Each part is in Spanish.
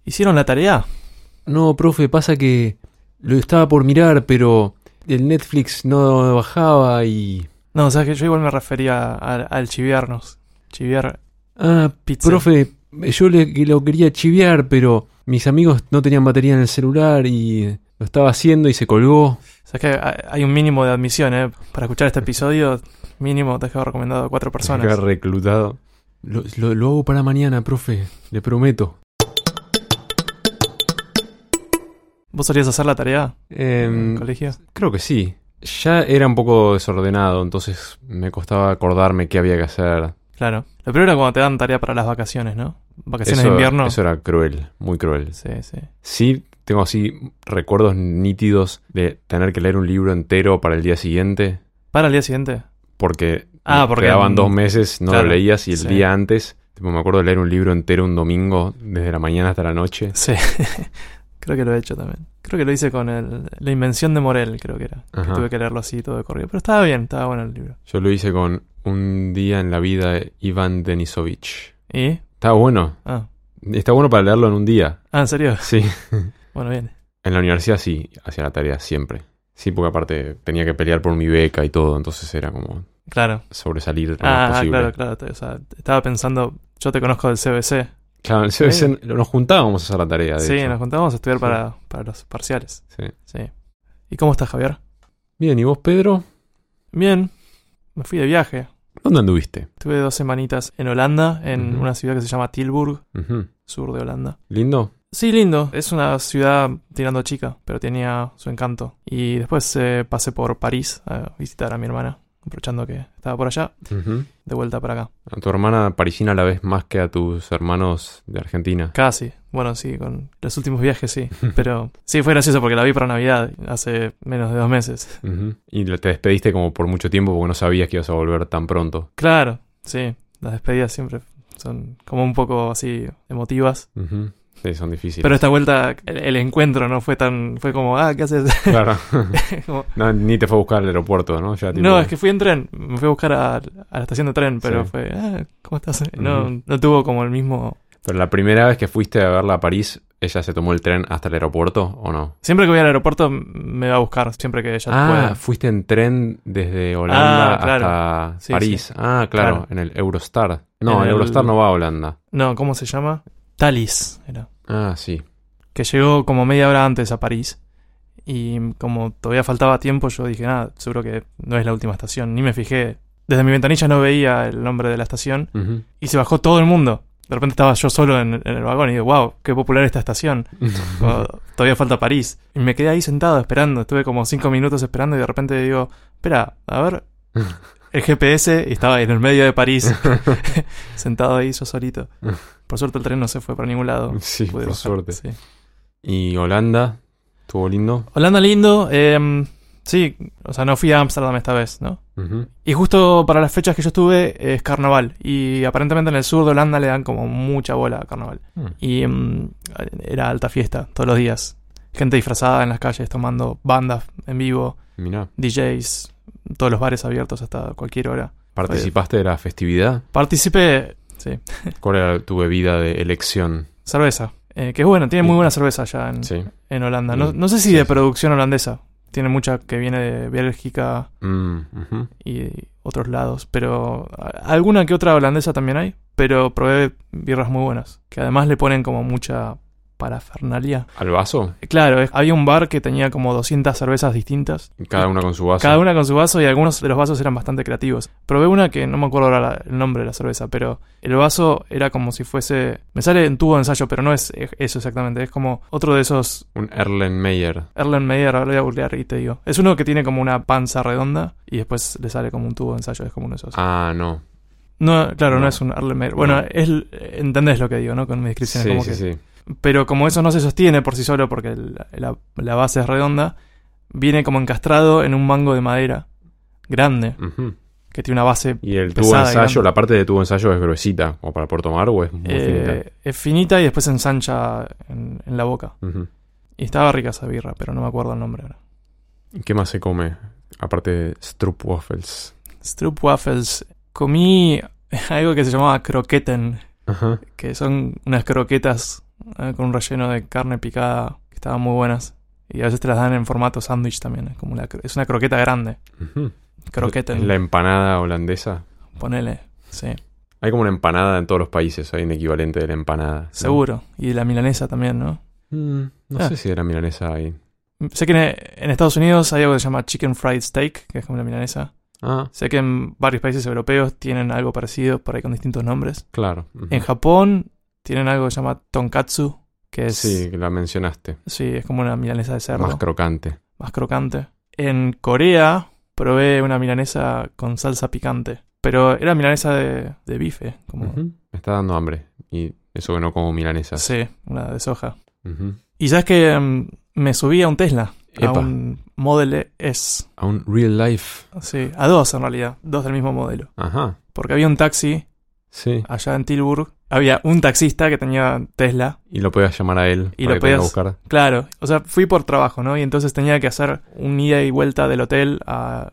¿Hicieron la tarea? No, profe, pasa que lo estaba por mirar, pero el Netflix no bajaba y... No, o sea que yo igual me refería al chiviarnos. Chiviar pizza. Profe, yo lo quería chiviar, pero mis amigos no tenían batería en el celular y lo estaba haciendo y se colgó. O sea que hay un mínimo de admisión, ¿eh? Para escuchar este episodio, mínimo te he recomendado a 4 personas. Te he reclutado. Lo hago para mañana, profe, le prometo. ¿Vos solías hacer la tarea en el colegio? Creo que sí. Ya era un poco desordenado, entonces me costaba acordarme qué había que hacer. Claro. Lo primero era cuando te dan tarea para las vacaciones, ¿no? Vacaciones de invierno. Eso era cruel, muy cruel. Sí, sí. Sí, tengo así recuerdos nítidos de tener que leer un libro entero para el día siguiente. ¿Para el día siguiente? Porque porque quedaban 2 meses, no claro, lo leías y el sí. día antes, me acuerdo de leer un libro entero un domingo, desde la mañana hasta la noche. Sí, creo que lo he hecho también. Creo que lo hice con La Invención de Morel, creo que era. Que tuve que leerlo así todo de corrido. Pero estaba bien, estaba bueno el libro. Yo lo hice con Un día en la vida de Iván Denisovich. ¿Y? Estaba bueno. Está bueno para leerlo en un día. ¿En serio? Sí. Bueno, bien. En la universidad sí, hacía la tarea siempre. Sí, porque aparte tenía que pelear por mi beca y todo, entonces era como... Claro. Sobresalir lo más posible. Claro. O sea, estaba pensando, yo te conozco del CBC. Claro, el CBC nos juntábamos a hacer la tarea, de hecho. Sí, nos juntábamos a estudiar para los parciales. Sí. ¿Y cómo estás, Javier? Bien, ¿y vos, Pedro? Bien, me fui de viaje. ¿Dónde anduviste? Estuve 2 semanitas en Holanda, en una ciudad que se llama Tilburg, sur de Holanda. ¿Lindo? Sí, lindo. Es una ciudad tirando chica, pero tenía su encanto. Y después pasé por París a visitar a mi hermana, aprovechando que estaba por allá, de vuelta para acá. ¿A tu hermana parisina la ves más que a tus hermanos de Argentina? Casi. Bueno, sí, con los últimos viajes sí. Pero sí, fue gracioso porque la vi para Navidad, hace menos de 2 meses. Y te despediste como por mucho tiempo porque no sabías que ibas a volver tan pronto. Claro, sí. Las despedidas siempre son como un poco así emotivas. Sí, son difíciles. Pero esta vuelta, el encuentro no fue tan... Fue como, ¿qué haces? Claro. Como, no, ni te fue a buscar al aeropuerto, ¿no? Ya, tipo... No, es que fui en tren. Me fui a buscar a la estación de tren, pero fue, ¿cómo estás? No tuvo como el mismo... Pero la primera vez que fuiste a verla a París, ¿ella se tomó el tren hasta el aeropuerto o no? Siempre que voy al aeropuerto me va a buscar, siempre que ella pueda. Fuiste en tren desde Holanda claro. hasta París. Sí. Claro, en el Eurostar. No, el Eurostar no va a Holanda. No, ¿cómo se llama? Thalys era. Sí. Que llegó como media hora antes a París. Y como todavía faltaba tiempo, yo dije, seguro que no es la última estación. Ni me fijé. Desde mi ventanilla no veía el nombre de la estación. Y se bajó todo el mundo. De repente estaba yo solo en el vagón y digo, wow, qué popular esta estación. Todavía falta París. Y me quedé ahí sentado esperando. Estuve como 5 minutos esperando y de repente digo, espera, a ver... El GPS y estaba en el medio de París, sentado ahí yo solito. Por suerte el tren no se fue para ningún lado. Sí, por suerte. Sí. ¿Y Holanda? ¿Estuvo lindo? Holanda lindo. Sí, o sea, no fui a Ámsterdam esta vez, ¿no? Y justo para las fechas que yo estuve es carnaval. Y aparentemente en el sur de Holanda le dan como mucha bola a carnaval. Y era alta fiesta todos los días. Gente disfrazada en las calles tomando bandas en vivo. Mirá. DJs, todos los bares abiertos hasta cualquier hora. ¿Participaste de la festividad? Participé, sí. ¿Cuál era tu bebida de elección? Cerveza. Que es bueno, tiene muy buena cerveza allá en Holanda. No sé si de producción holandesa. Tiene mucha que viene de Bélgica y otros lados. Pero alguna que otra holandesa también hay. Pero probé birras muy buenas. Que además le ponen como mucha parafernalia. ¿Al vaso? Claro, había un bar que tenía como 200 cervezas distintas. Cada una con su vaso. Cada una con su vaso y algunos de los vasos eran bastante creativos. Probé una que no me acuerdo ahora el nombre de la cerveza, pero el vaso era como si fuese... Me sale en tubo de ensayo, pero no es eso exactamente. Es como otro de esos... Un Erlenmeyer. Erlenmeyer, ahora lo voy a googlear y te digo. Es uno que tiene como una panza redonda y después le sale como un tubo de ensayo. Es como uno de esos. No. No, claro, no es un Erlenmeyer. Bueno, entendés lo que digo, ¿no? Con mi descripción. Sí. Pero como eso no se sostiene por sí solo porque la base es redonda, viene como encastrado en un mango de madera grande, que tiene una base ¿Y el tubo de ensayo, la parte de tubo de ensayo es gruesita, como para poder tomar, o es muy finita? Es finita y después se ensancha en la boca. Y estaba rica esa birra, pero no me acuerdo el nombre ahora. ¿Qué más se come? Aparte de Stroopwafels. Stroopwafels. Comí algo que se llamaba croquetten, que son unas croquetas con un relleno de carne picada que estaban muy buenas. Y a veces te las dan en formato sándwich también. Es una croqueta grande. Uh-huh. Croqueta. ¿Es la empanada holandesa? Ponele, sí. Hay como una empanada en todos los países. Hay un equivalente de la empanada, ¿no? Seguro. Y la milanesa también, ¿no? No sé si de la milanesa hay. Sé que en Estados Unidos hay algo que se llama chicken fried steak, que es como la milanesa. Sé que en varios países europeos tienen algo parecido, por ahí con distintos nombres. Claro. Uh-huh. En Japón tienen algo que se llama tonkatsu, que es... Sí, que la mencionaste. Sí, es como una milanesa de cerdo. Más crocante. Más crocante. En Corea probé una milanesa con salsa picante, pero era milanesa de bife. Como... Uh-huh. Me está dando hambre. Y eso que no como milanesas. Sí, una de soja. Uh-huh. Y sabes que me subí a un Tesla. Epa. A un Model S. A un real life. Sí, a dos en realidad. Dos del mismo modelo. Ajá. Porque había un taxi allá en Tilburg. Había un taxista que tenía Tesla. Y lo podías llamar a él y para lo que te venga a podías buscar. Claro. O sea, fui por trabajo, ¿no? Y entonces tenía que hacer un ida y vuelta del hotel a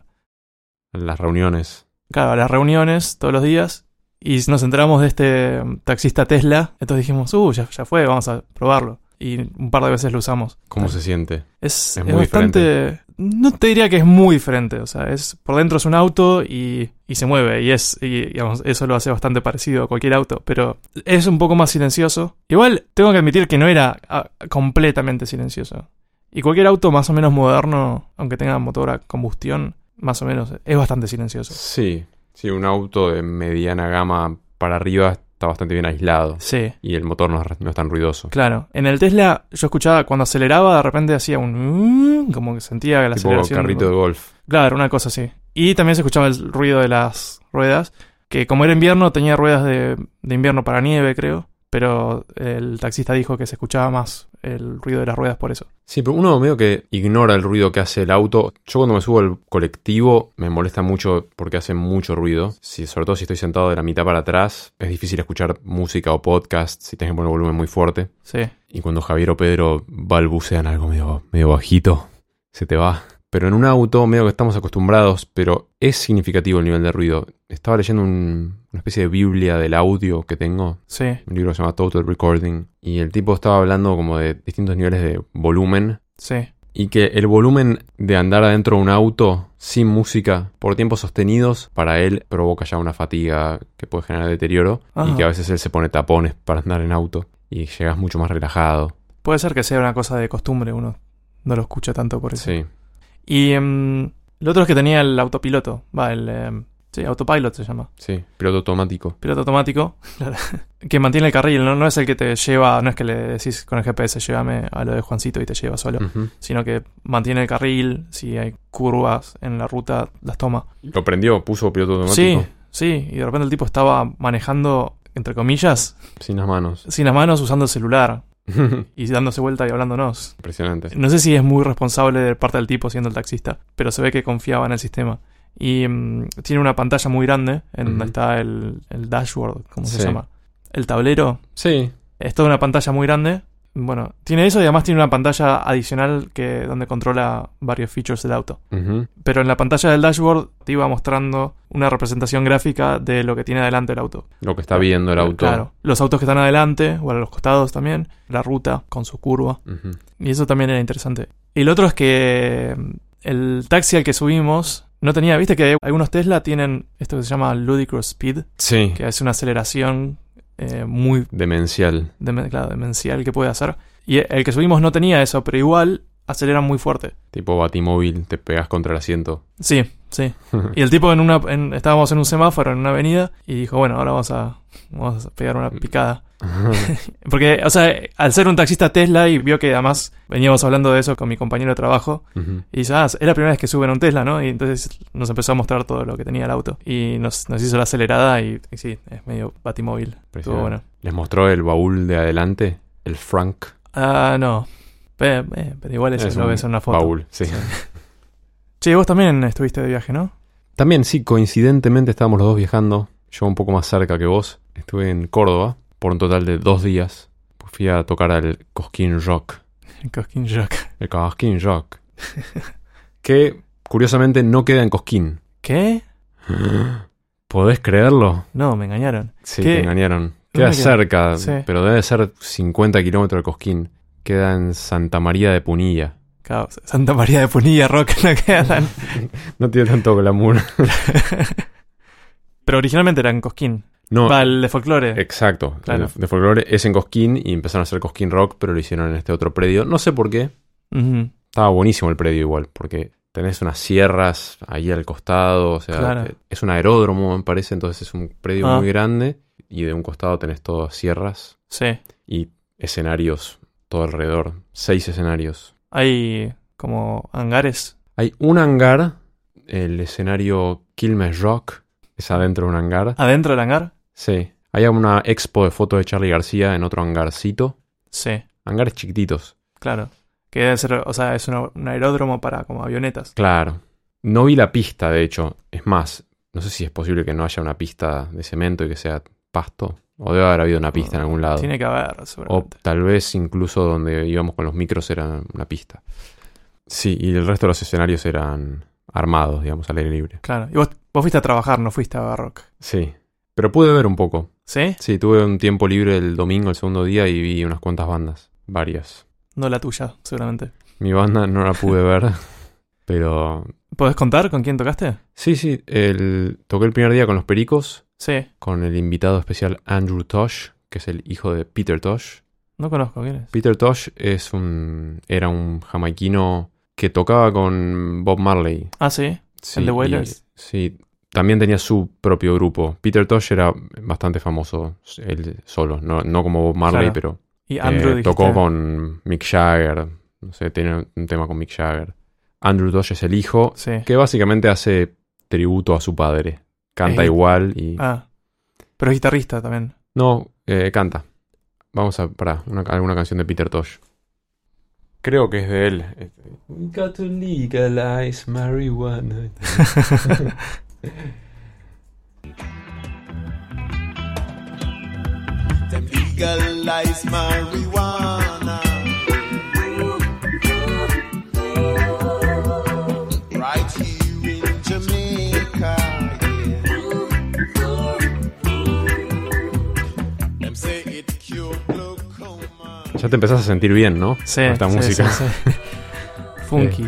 Las reuniones. Claro, a las reuniones todos los días. Y nos enteramos de este taxista Tesla. Entonces dijimos, ya fue, vamos a probarlo. Y un par de veces lo usamos. ¿Cómo se siente? Es muy bastante... diferente. No te diría que es muy diferente. O sea, por dentro es un auto y se mueve. Y digamos, eso lo hace bastante parecido a cualquier auto. Pero es un poco más silencioso. Igual tengo que admitir que no era completamente silencioso. Y cualquier auto más o menos moderno, aunque tenga motor a combustión, más o menos, es bastante silencioso. Sí, un auto de mediana gama para arriba está bastante bien aislado. Sí. Y el motor no es tan ruidoso. Claro. En el Tesla yo escuchaba cuando aceleraba, de repente hacía un... como que sentía que la tipo aceleración... carrito de golf. Claro, una cosa así. Y también se escuchaba el ruido de las ruedas, que como era invierno tenía ruedas de invierno para nieve, creo. Pero el taxista dijo que se escuchaba más el ruido de las ruedas por eso. Sí, pero uno medio que ignora el ruido que hace el auto. Yo cuando me subo al colectivo me molesta mucho porque hace mucho ruido. Sobre todo si estoy sentado de la mitad para atrás, es difícil escuchar música o podcast si tienes que poner el volumen muy fuerte. Sí. Y cuando Javier o Pedro balbucean algo medio bajito, se te va. Pero en un auto medio que estamos acostumbrados, pero es significativo el nivel de ruido. Estaba leyendo una especie de biblia del audio que tengo. Sí. Un libro que se llama Total Recording. Y el tipo estaba hablando como de distintos niveles de volumen. Sí. Y que el volumen de andar adentro de un auto sin música por tiempos sostenidos, para él provoca ya una fatiga que puede generar deterioro. Ajá. Y que a veces él se pone tapones para andar en auto. Y llegas mucho más relajado. Puede ser que sea una cosa de costumbre, uno no lo escucha tanto por eso. Sí. Y lo otro es que tenía el autopiloto. Sí, autopilot se llama. Sí, piloto automático. Piloto automático, que mantiene el carril, no es el que te lleva, no es que le decís con el GPS llévame a lo de Juancito y te lleva solo, sino que mantiene el carril, si hay curvas en la ruta, las toma. ¿Lo prendió? ¿Puso piloto automático? Sí, y de repente el tipo estaba manejando, entre comillas, sin las manos, usando el celular. Y dándose vuelta y hablándonos. Impresionante. No sé si es muy responsable de parte del tipo siendo el taxista, pero se ve que confiaba en el sistema. Y tiene una pantalla muy grande en donde está el dashboard, ¿cómo se llama? El tablero. Sí. Es toda una pantalla muy grande. Bueno, tiene eso y además tiene una pantalla adicional donde controla varios features del auto. Pero en la pantalla del dashboard te iba mostrando una representación gráfica de lo que tiene adelante el auto. Lo que está viendo el auto. Claro, los autos que están adelante o a los costados también, la ruta con su curva. Y eso también era interesante. Y lo otro es que el taxi al que subimos no tenía, viste que algunos Tesla tienen esto que se llama Ludicrous Speed. Sí. Que es una aceleración muy... demencial. Claro, demencial que puede hacer. Y el que subimos no tenía eso, pero igual acelera muy fuerte. Tipo batimóvil, te pegas contra el asiento. Sí. Y el tipo estábamos en un semáforo en una avenida y dijo, bueno, ahora vamos a pegar una picada. Porque, o sea, al ser un taxista Tesla y vio que además veníamos hablando de eso con mi compañero de trabajo y dice, es la primera vez que suben a un Tesla, ¿no? Y entonces nos empezó a mostrar todo lo que tenía el auto y nos hizo la acelerada y sí, es medio batimóvil. Estuvo bueno. ¿Les mostró el baúl de adelante? ¿El Frank? No. Pero igual eso lo ves en una foto. Baúl, sí. Che, vos también estuviste de viaje, ¿no? También, sí, coincidentemente estábamos los dos viajando. Yo un poco más cerca que vos. Estuve en Córdoba por un total de 2 días. Fui a tocar al Cosquín Rock. El Cosquín Rock. El Cosquín Rock. Que, curiosamente, no queda en Cosquín. ¿Qué? ¿Podés creerlo? No, me engañaron. Sí, te engañaron. Queda ¿Dónde cerca, Sí. pero debe ser 50 kilómetros de Cosquín. Queda en Santa María de Punilla. Claro, Santa María de Punilla, Rock, no queda tan... No tiene tanto glamour. Pero originalmente era en Cosquín. No, Va, el de folclore. exacto. Claro. El de folclore es en Cosquín y empezaron a hacer Cosquín Rock, pero lo hicieron en este otro predio. No sé por qué. Ujú. Estaba buenísimo el predio igual, porque tenés unas sierras ahí al costado, o sea, Claro. es un aeródromo, me parece, entonces es un predio Ah. muy grande y de un costado tenés todas sierras Sí. y escenarios todo alrededor. 6 escenarios. Hay como hangares. Hay un hangar, el escenario Quilmes Rock, es adentro de un hangar. ¿Adentro del hangar? Sí. Hay una expo de fotos de Charly García en otro hangarcito. Sí, Hangares chiquititos. claro. Que debe ser, o sea, es un aeródromo para como avionetas. Claro. No vi la pista, de hecho. Es más, no sé si es posible que no haya una pista de cemento y que sea pasto. O debe haber habido una pista en algún lado. Tiene que haber, O seguramente. tal vez incluso donde íbamos con los micros era una pista. Sí, y el resto de los escenarios eran armados, digamos, al aire libre. Claro. Y vos fuiste a trabajar, no fuiste a rock. Sí. Pero pude ver un poco. ¿Sí? Sí, tuve un tiempo libre el domingo, el segundo día, y vi unas cuantas bandas. Varias. No la tuya, seguramente. Mi banda no la pude ver, pero... ¿Podés contar con quién tocaste? Sí, toqué el primer día con los Pericos, Sí. con el invitado especial Andrew Tosh, que es el hijo de Peter Tosh. No conozco quién es. Peter Tosh era un jamaiquino que tocaba con Bob Marley. Ah, sí. Sí, ¿El de Wailers? Sí, también tenía su propio grupo. Peter Tosh era bastante famoso él solo, no como Bob Marley, Claro. pero Y Andrew dijiste... tocó con Mick Jagger, no sé, tiene un tema con Mick Jagger. Andrew Tosh es el hijo, Sí. que básicamente hace tributo a su padre. Canta Es- igual y... Ah. Pero es guitarrista también. No, canta. Vamos a... alguna canción de Peter Tosh. Creo que es de él. We got to legalize marijuana. Them legalize marijuana. Right here in Jamaica, yeah. Them say it cure glaucoma. Ya te empezás a sentir bien, ¿no? Sí. Con esta sí, música. sí, sí. Funky.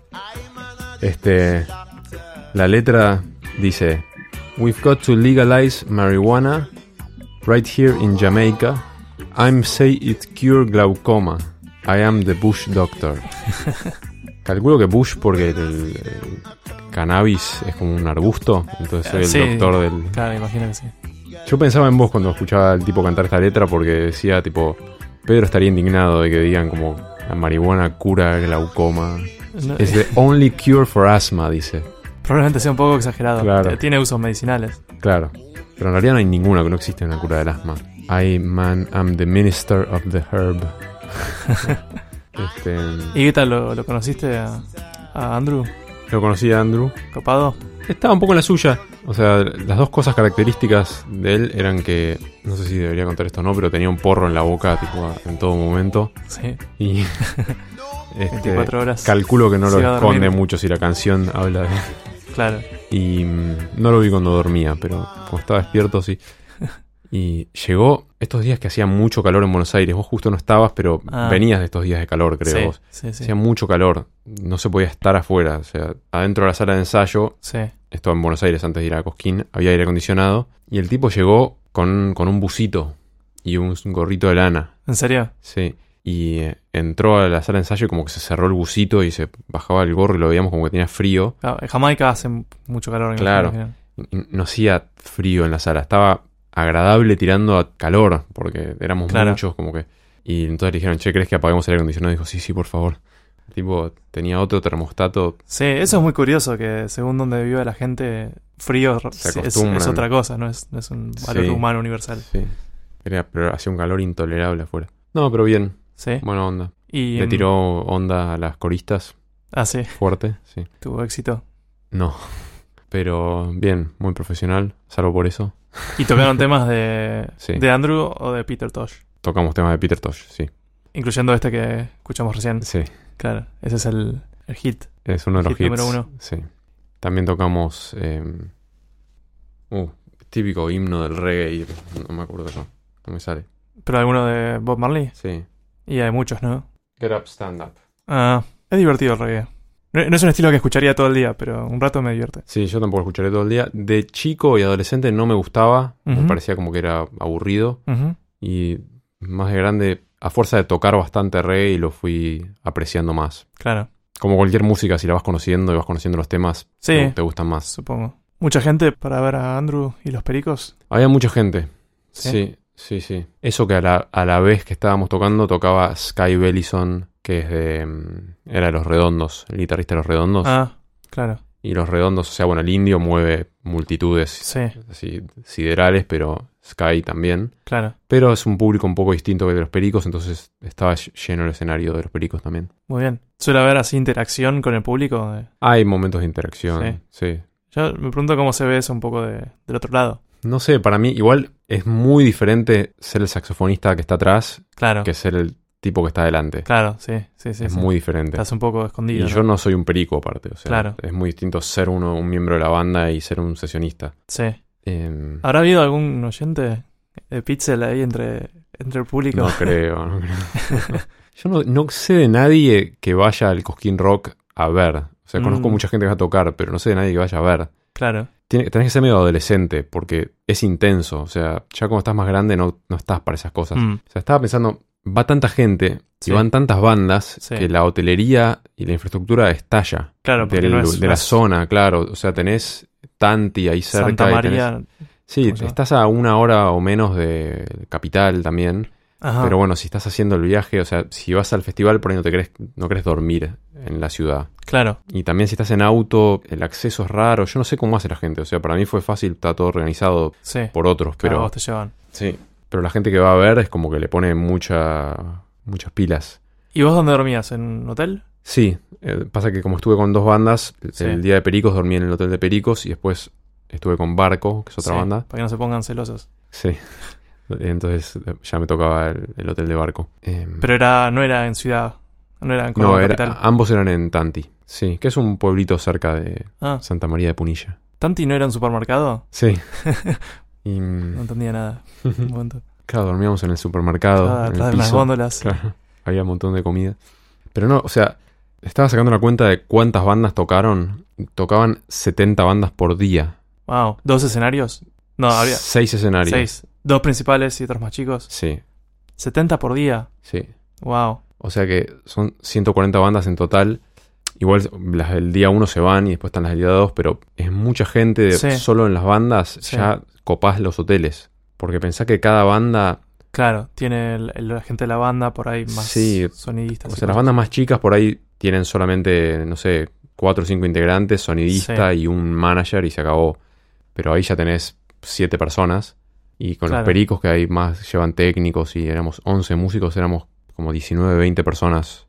La letra dice: We've got to legalize marijuana right here in Jamaica. I'm say it cure glaucoma. I am the Bush doctor. Calculo que Bush porque el cannabis es como un arbusto, entonces soy el Sí. doctor del... Claro, imagino que sí. Yo pensaba en vos cuando escuchaba al tipo cantar esta letra porque decía tipo, Pedro estaría indignado de que digan como la marihuana cura glaucoma. No- Es the only cure for asthma, dice. Probablemente sea un poco exagerado. Claro. Tiene usos medicinales. Claro, pero en realidad no hay ninguna, que no existe una cura del asma. I'm the minister of the herb. ¿Y qué tal? ¿Lo conociste a Andrew? Lo conocí a Andrew. ¿Copado? Estaba un poco en la suya. O sea, las dos cosas características de él eran que, no sé si debería contar esto o no, pero tenía un porro en la boca tipo en todo momento. Sí. Y 24 horas. calculo que no Se lo iba a esconde dormir. mucho si la canción habla de... Claro. Y no lo vi cuando dormía, pero como estaba despierto, sí. Y llegó estos días que hacía mucho calor en Buenos Aires. Vos justo no estabas, pero Ah. venías de estos días de calor, creo Sí, vos. sí, sí. Hacía mucho calor. No se podía estar afuera. O sea, adentro de la sala de ensayo, Sí. esto en Buenos Aires antes de ir a Cosquín, había aire acondicionado. Y el tipo llegó con un busito y un gorrito de lana. ¿En serio? Sí. Y entró a la sala de ensayo y como que se cerró el busito y se bajaba el gorro y lo veíamos como que tenía frío. Claro, en Jamaica hace mucho calor. me Claro. imagino. Y no hacía frío en la sala, estaba agradable tirando a calor, porque éramos Claro. muchos, como que... Y entonces le dijeron, che, ¿crees que apaguemos el aire acondicionado? Y dijo, sí, por favor. El tipo tenía otro termostato. Sí, eso es muy curioso, que según donde vive la gente, frío Se es acostumbran. otra cosa, no es un valor Sí. humano universal. Sí. Pero hacía un calor intolerable afuera. No, pero bien, Sí. buena onda. Y, Le tiró onda a las coristas, Ah, sí, fuerte, sí. tuvo éxito. No, pero bien, muy profesional, salvo por eso. ¿Y tocaron temas de, Sí. de Andrew o de Peter Tosh? Tocamos temas de Peter Tosh, sí. Incluyendo este que escuchamos recién. Sí, Claro, ese es el hit. es uno de los Hit hits. número uno. Sí. También tocamos típico himno del reggae, no me acuerdo yo. No me sale. ¿Pero alguno de Bob Marley? Sí. Y hay muchos, ¿no? Get Up, Stand Up. Ah, es divertido el reggae. No es un estilo que escucharía todo el día, pero un rato me divierte. Sí, yo tampoco escucharé todo el día. De chico y adolescente no me gustaba. Me Ujú. parecía como que era aburrido. Ujú. Y más de grande, a fuerza de tocar bastante reggae, lo fui apreciando más. Claro, Como cualquier música, si la vas conociendo y vas conociendo los temas, Sí. te gustan más. supongo. ¿Mucha gente para ver a Andrew y los Pericos? Había mucha gente. ¿Sí? Sí. Eso que a la vez que estábamos tocando, tocaba Sky Bellison, que es era de Los Redondos, el guitarrista de Los Redondos. Ah, claro. Y Los Redondos, o sea, bueno, el indio mueve multitudes Sí, así siderales, pero Sky también. claro. Pero es un público un poco distinto que el de Los Pericos, entonces estaba lleno el escenario de Los Pericos también. Muy bien. ¿Suele haber así interacción con el público? Hay momentos de interacción, sí. Yo me pregunto cómo se ve eso un poco del otro lado. No sé, para mí igual es muy diferente ser el saxofonista que está atrás Claro, que ser el tipo que está adelante. claro, sí. Es sí. muy diferente. Estás un poco Y escondido. yo no soy un perico aparte, o sea, Claro. es muy distinto ser un miembro de la banda y ser un sesionista. Sí. Eh, ¿Habrá habido algún oyente de Pixel ahí entre el público? no creo. Yo no sé de nadie que vaya al Cosquín Rock a ver. O sea, conozco mucha gente que va a tocar, pero no sé de nadie que vaya a ver. Claro, Tenés que ser medio adolescente porque es intenso. O sea, ya cuando estás más grande no estás para esas cosas. Mm. O sea, estaba pensando, va tanta gente Sí. y van tantas bandas Sí. que la hotelería y la infraestructura estalla. claro, porque no es de la zona, claro. O sea, tenés Tanti ahí cerca. Santa y María. sí, ¿cómo se llama? estás a 1 hora o menos de Capital también. Ajá. Pero bueno, si estás haciendo el viaje, o sea, si vas al festival, por ahí no querés dormir en la ciudad. Claro, Y también si estás en auto, el acceso es raro. Yo no sé cómo hace la gente. O sea, para mí fue fácil, está todo organizado sí. por otros. Claro, Pero vos te llevan. sí, pero la gente que va a ver es como que le pone muchas pilas. ¿Y vos dónde dormías? ¿En un hotel? Sí, pasa que como estuve con 2 bandas, Sí. el día de Pericos dormí en el hotel de Pericos y después estuve con Barco, que es otra Sí, banda. para que no se pongan celosos. Sí. Entonces ya me tocaba el hotel de Barco. Pero no era en ciudad. No era en no, Córdoba capital. ambos eran en Tanti. Sí, que es un pueblito cerca de Ah, Santa María de Punilla. ¿Tanti no era un supermercado? Sí. Y No entendía nada. Un momento. claro, dormíamos en el supermercado, en Atrás el de unas piso. góndolas. Claro, había un montón de comida. Pero no, o sea, estaba sacando la cuenta de cuántas bandas tocaron. Tocaban 70 bandas por día. Wow. ¿2 escenarios? No, había 6 escenarios. 6. 2 principales y otros más chicos. Sí, 70 por día. sí. Wow. O sea que son 140 bandas en total. Igual las del día 1 se van y después están las del día 2, pero es mucha gente. Sí. Solo en las bandas Sí. ya copás los hoteles. Porque pensá que cada banda, Claro, tiene la gente de la banda por ahí más Sí, sonidistas. o y sea, las cosas. bandas más chicas por ahí tienen solamente, no sé, 4 o 5 integrantes, sonidista y un manager y se acabó. Pero ahí ya tenés 7 personas. Y con Claro. los Pericos que hay más, llevan técnicos y éramos 11 músicos, éramos como 19, 20 personas.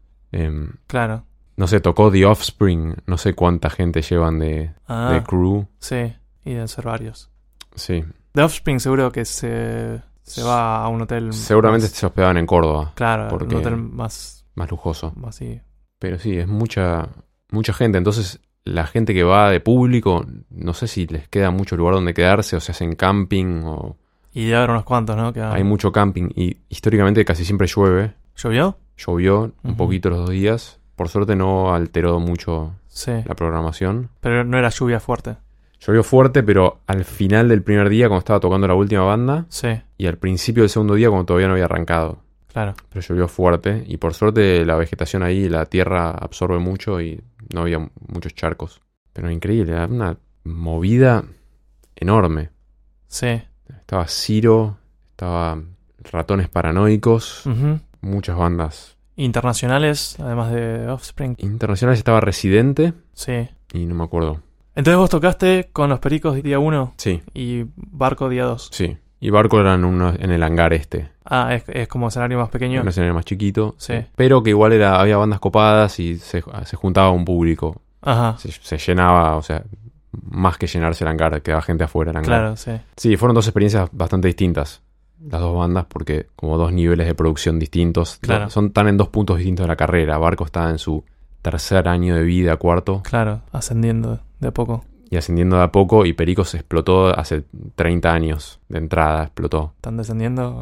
Claro. No sé, tocó The Offspring, no sé cuánta gente llevan de Ah, crew. sí. Y deben ser varios. Sí, The Offspring seguro que se va a un hotel. seguramente más- se hospedaban en Córdoba, Claro, porque- un hotel más lujoso. así. Pero sí, es mucha gente. Entonces, la gente que va de público, no sé si les queda mucho lugar donde quedarse, o se hacen camping, o Y debe haber unos cuantos, ¿no? Que hay mucho camping. Y históricamente casi siempre llueve. ¿Llovió? Llovió un Ujú. poquito los 2 días. Por suerte no alteró mucho Sí. la programación. Pero no era lluvia fuerte. Llovió fuerte, pero al final del primer día, cuando estaba tocando la última banda, Sí, y al principio del segundo día, cuando todavía no había arrancado. claro. Pero llovió fuerte, y por suerte la vegetación ahí, la tierra absorbe mucho y no había muchos charcos. Pero increíble, era una movida enorme. Sí. Estaba Ciro, estaba Ratones Paranoicos, Ujú. muchas bandas Internacionales, además de Offspring. internacionales. Estaba Residente Sí. y no me acuerdo. Entonces vos tocaste con los Pericos día 1 Sí, y Barco día 2. sí. Y Barco eran en el hangar este. Ah, es como escenario más pequeño. Un escenario más chiquito. Sí. Pero que igual había bandas copadas y se juntaba un público. Ajá. Se llenaba, o sea, más que llenarse el hangar, quedaba gente afuera del hangar. Claro, sí. Sí, fueron 2 experiencias bastante distintas. Las 2 bandas, porque como 2 niveles de producción distintos. Claro. Están en 2 puntos distintos de la carrera. Barco está en su 3er año de vida, 4, Claro, ascendiendo de a poco. y ascendiendo de a poco. Y Pericos explotó hace 30 años de entrada, explotó. ¿Están descendiendo?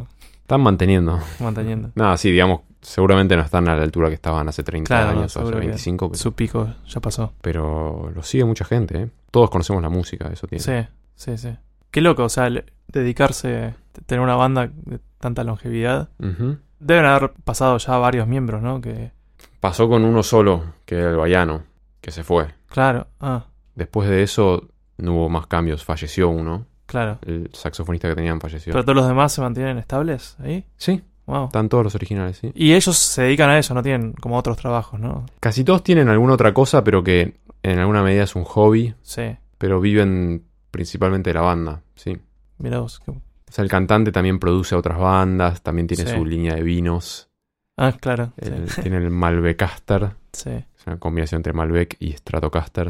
Están manteniendo. manteniendo. Nada, sí, digamos, seguramente no están a la altura que estaban hace 30 Claro, años o hace seguro que 25, Su pico ya pasó. pero lo sigue mucha gente, ¿eh? Todos conocemos la música, eso tiene. Sí. Qué loco, o sea, dedicarse, tener una banda de tanta longevidad. Ujú. Deben haber pasado ya varios miembros, ¿no? Que Pasó con uno solo, que era el Baiano, que se fue. claro, Después de eso no hubo más cambios, falleció uno. claro. El saxofonista que tenían falleció. Pero todos los demás se mantienen estables ahí. Sí, Wow. están todos los originales, sí. Y ellos se dedican a eso, no tienen como otros trabajos, ¿no? Casi todos tienen alguna otra cosa, pero que en alguna medida es un hobby, Sí. pero viven principalmente de la banda, sí. Mirá vos. O sea, el cantante también produce a otras bandas, también tiene Sí. su línea de vinos. Claro. Tiene el Malbecaster, Sí. es una combinación entre Malbec y Stratocaster.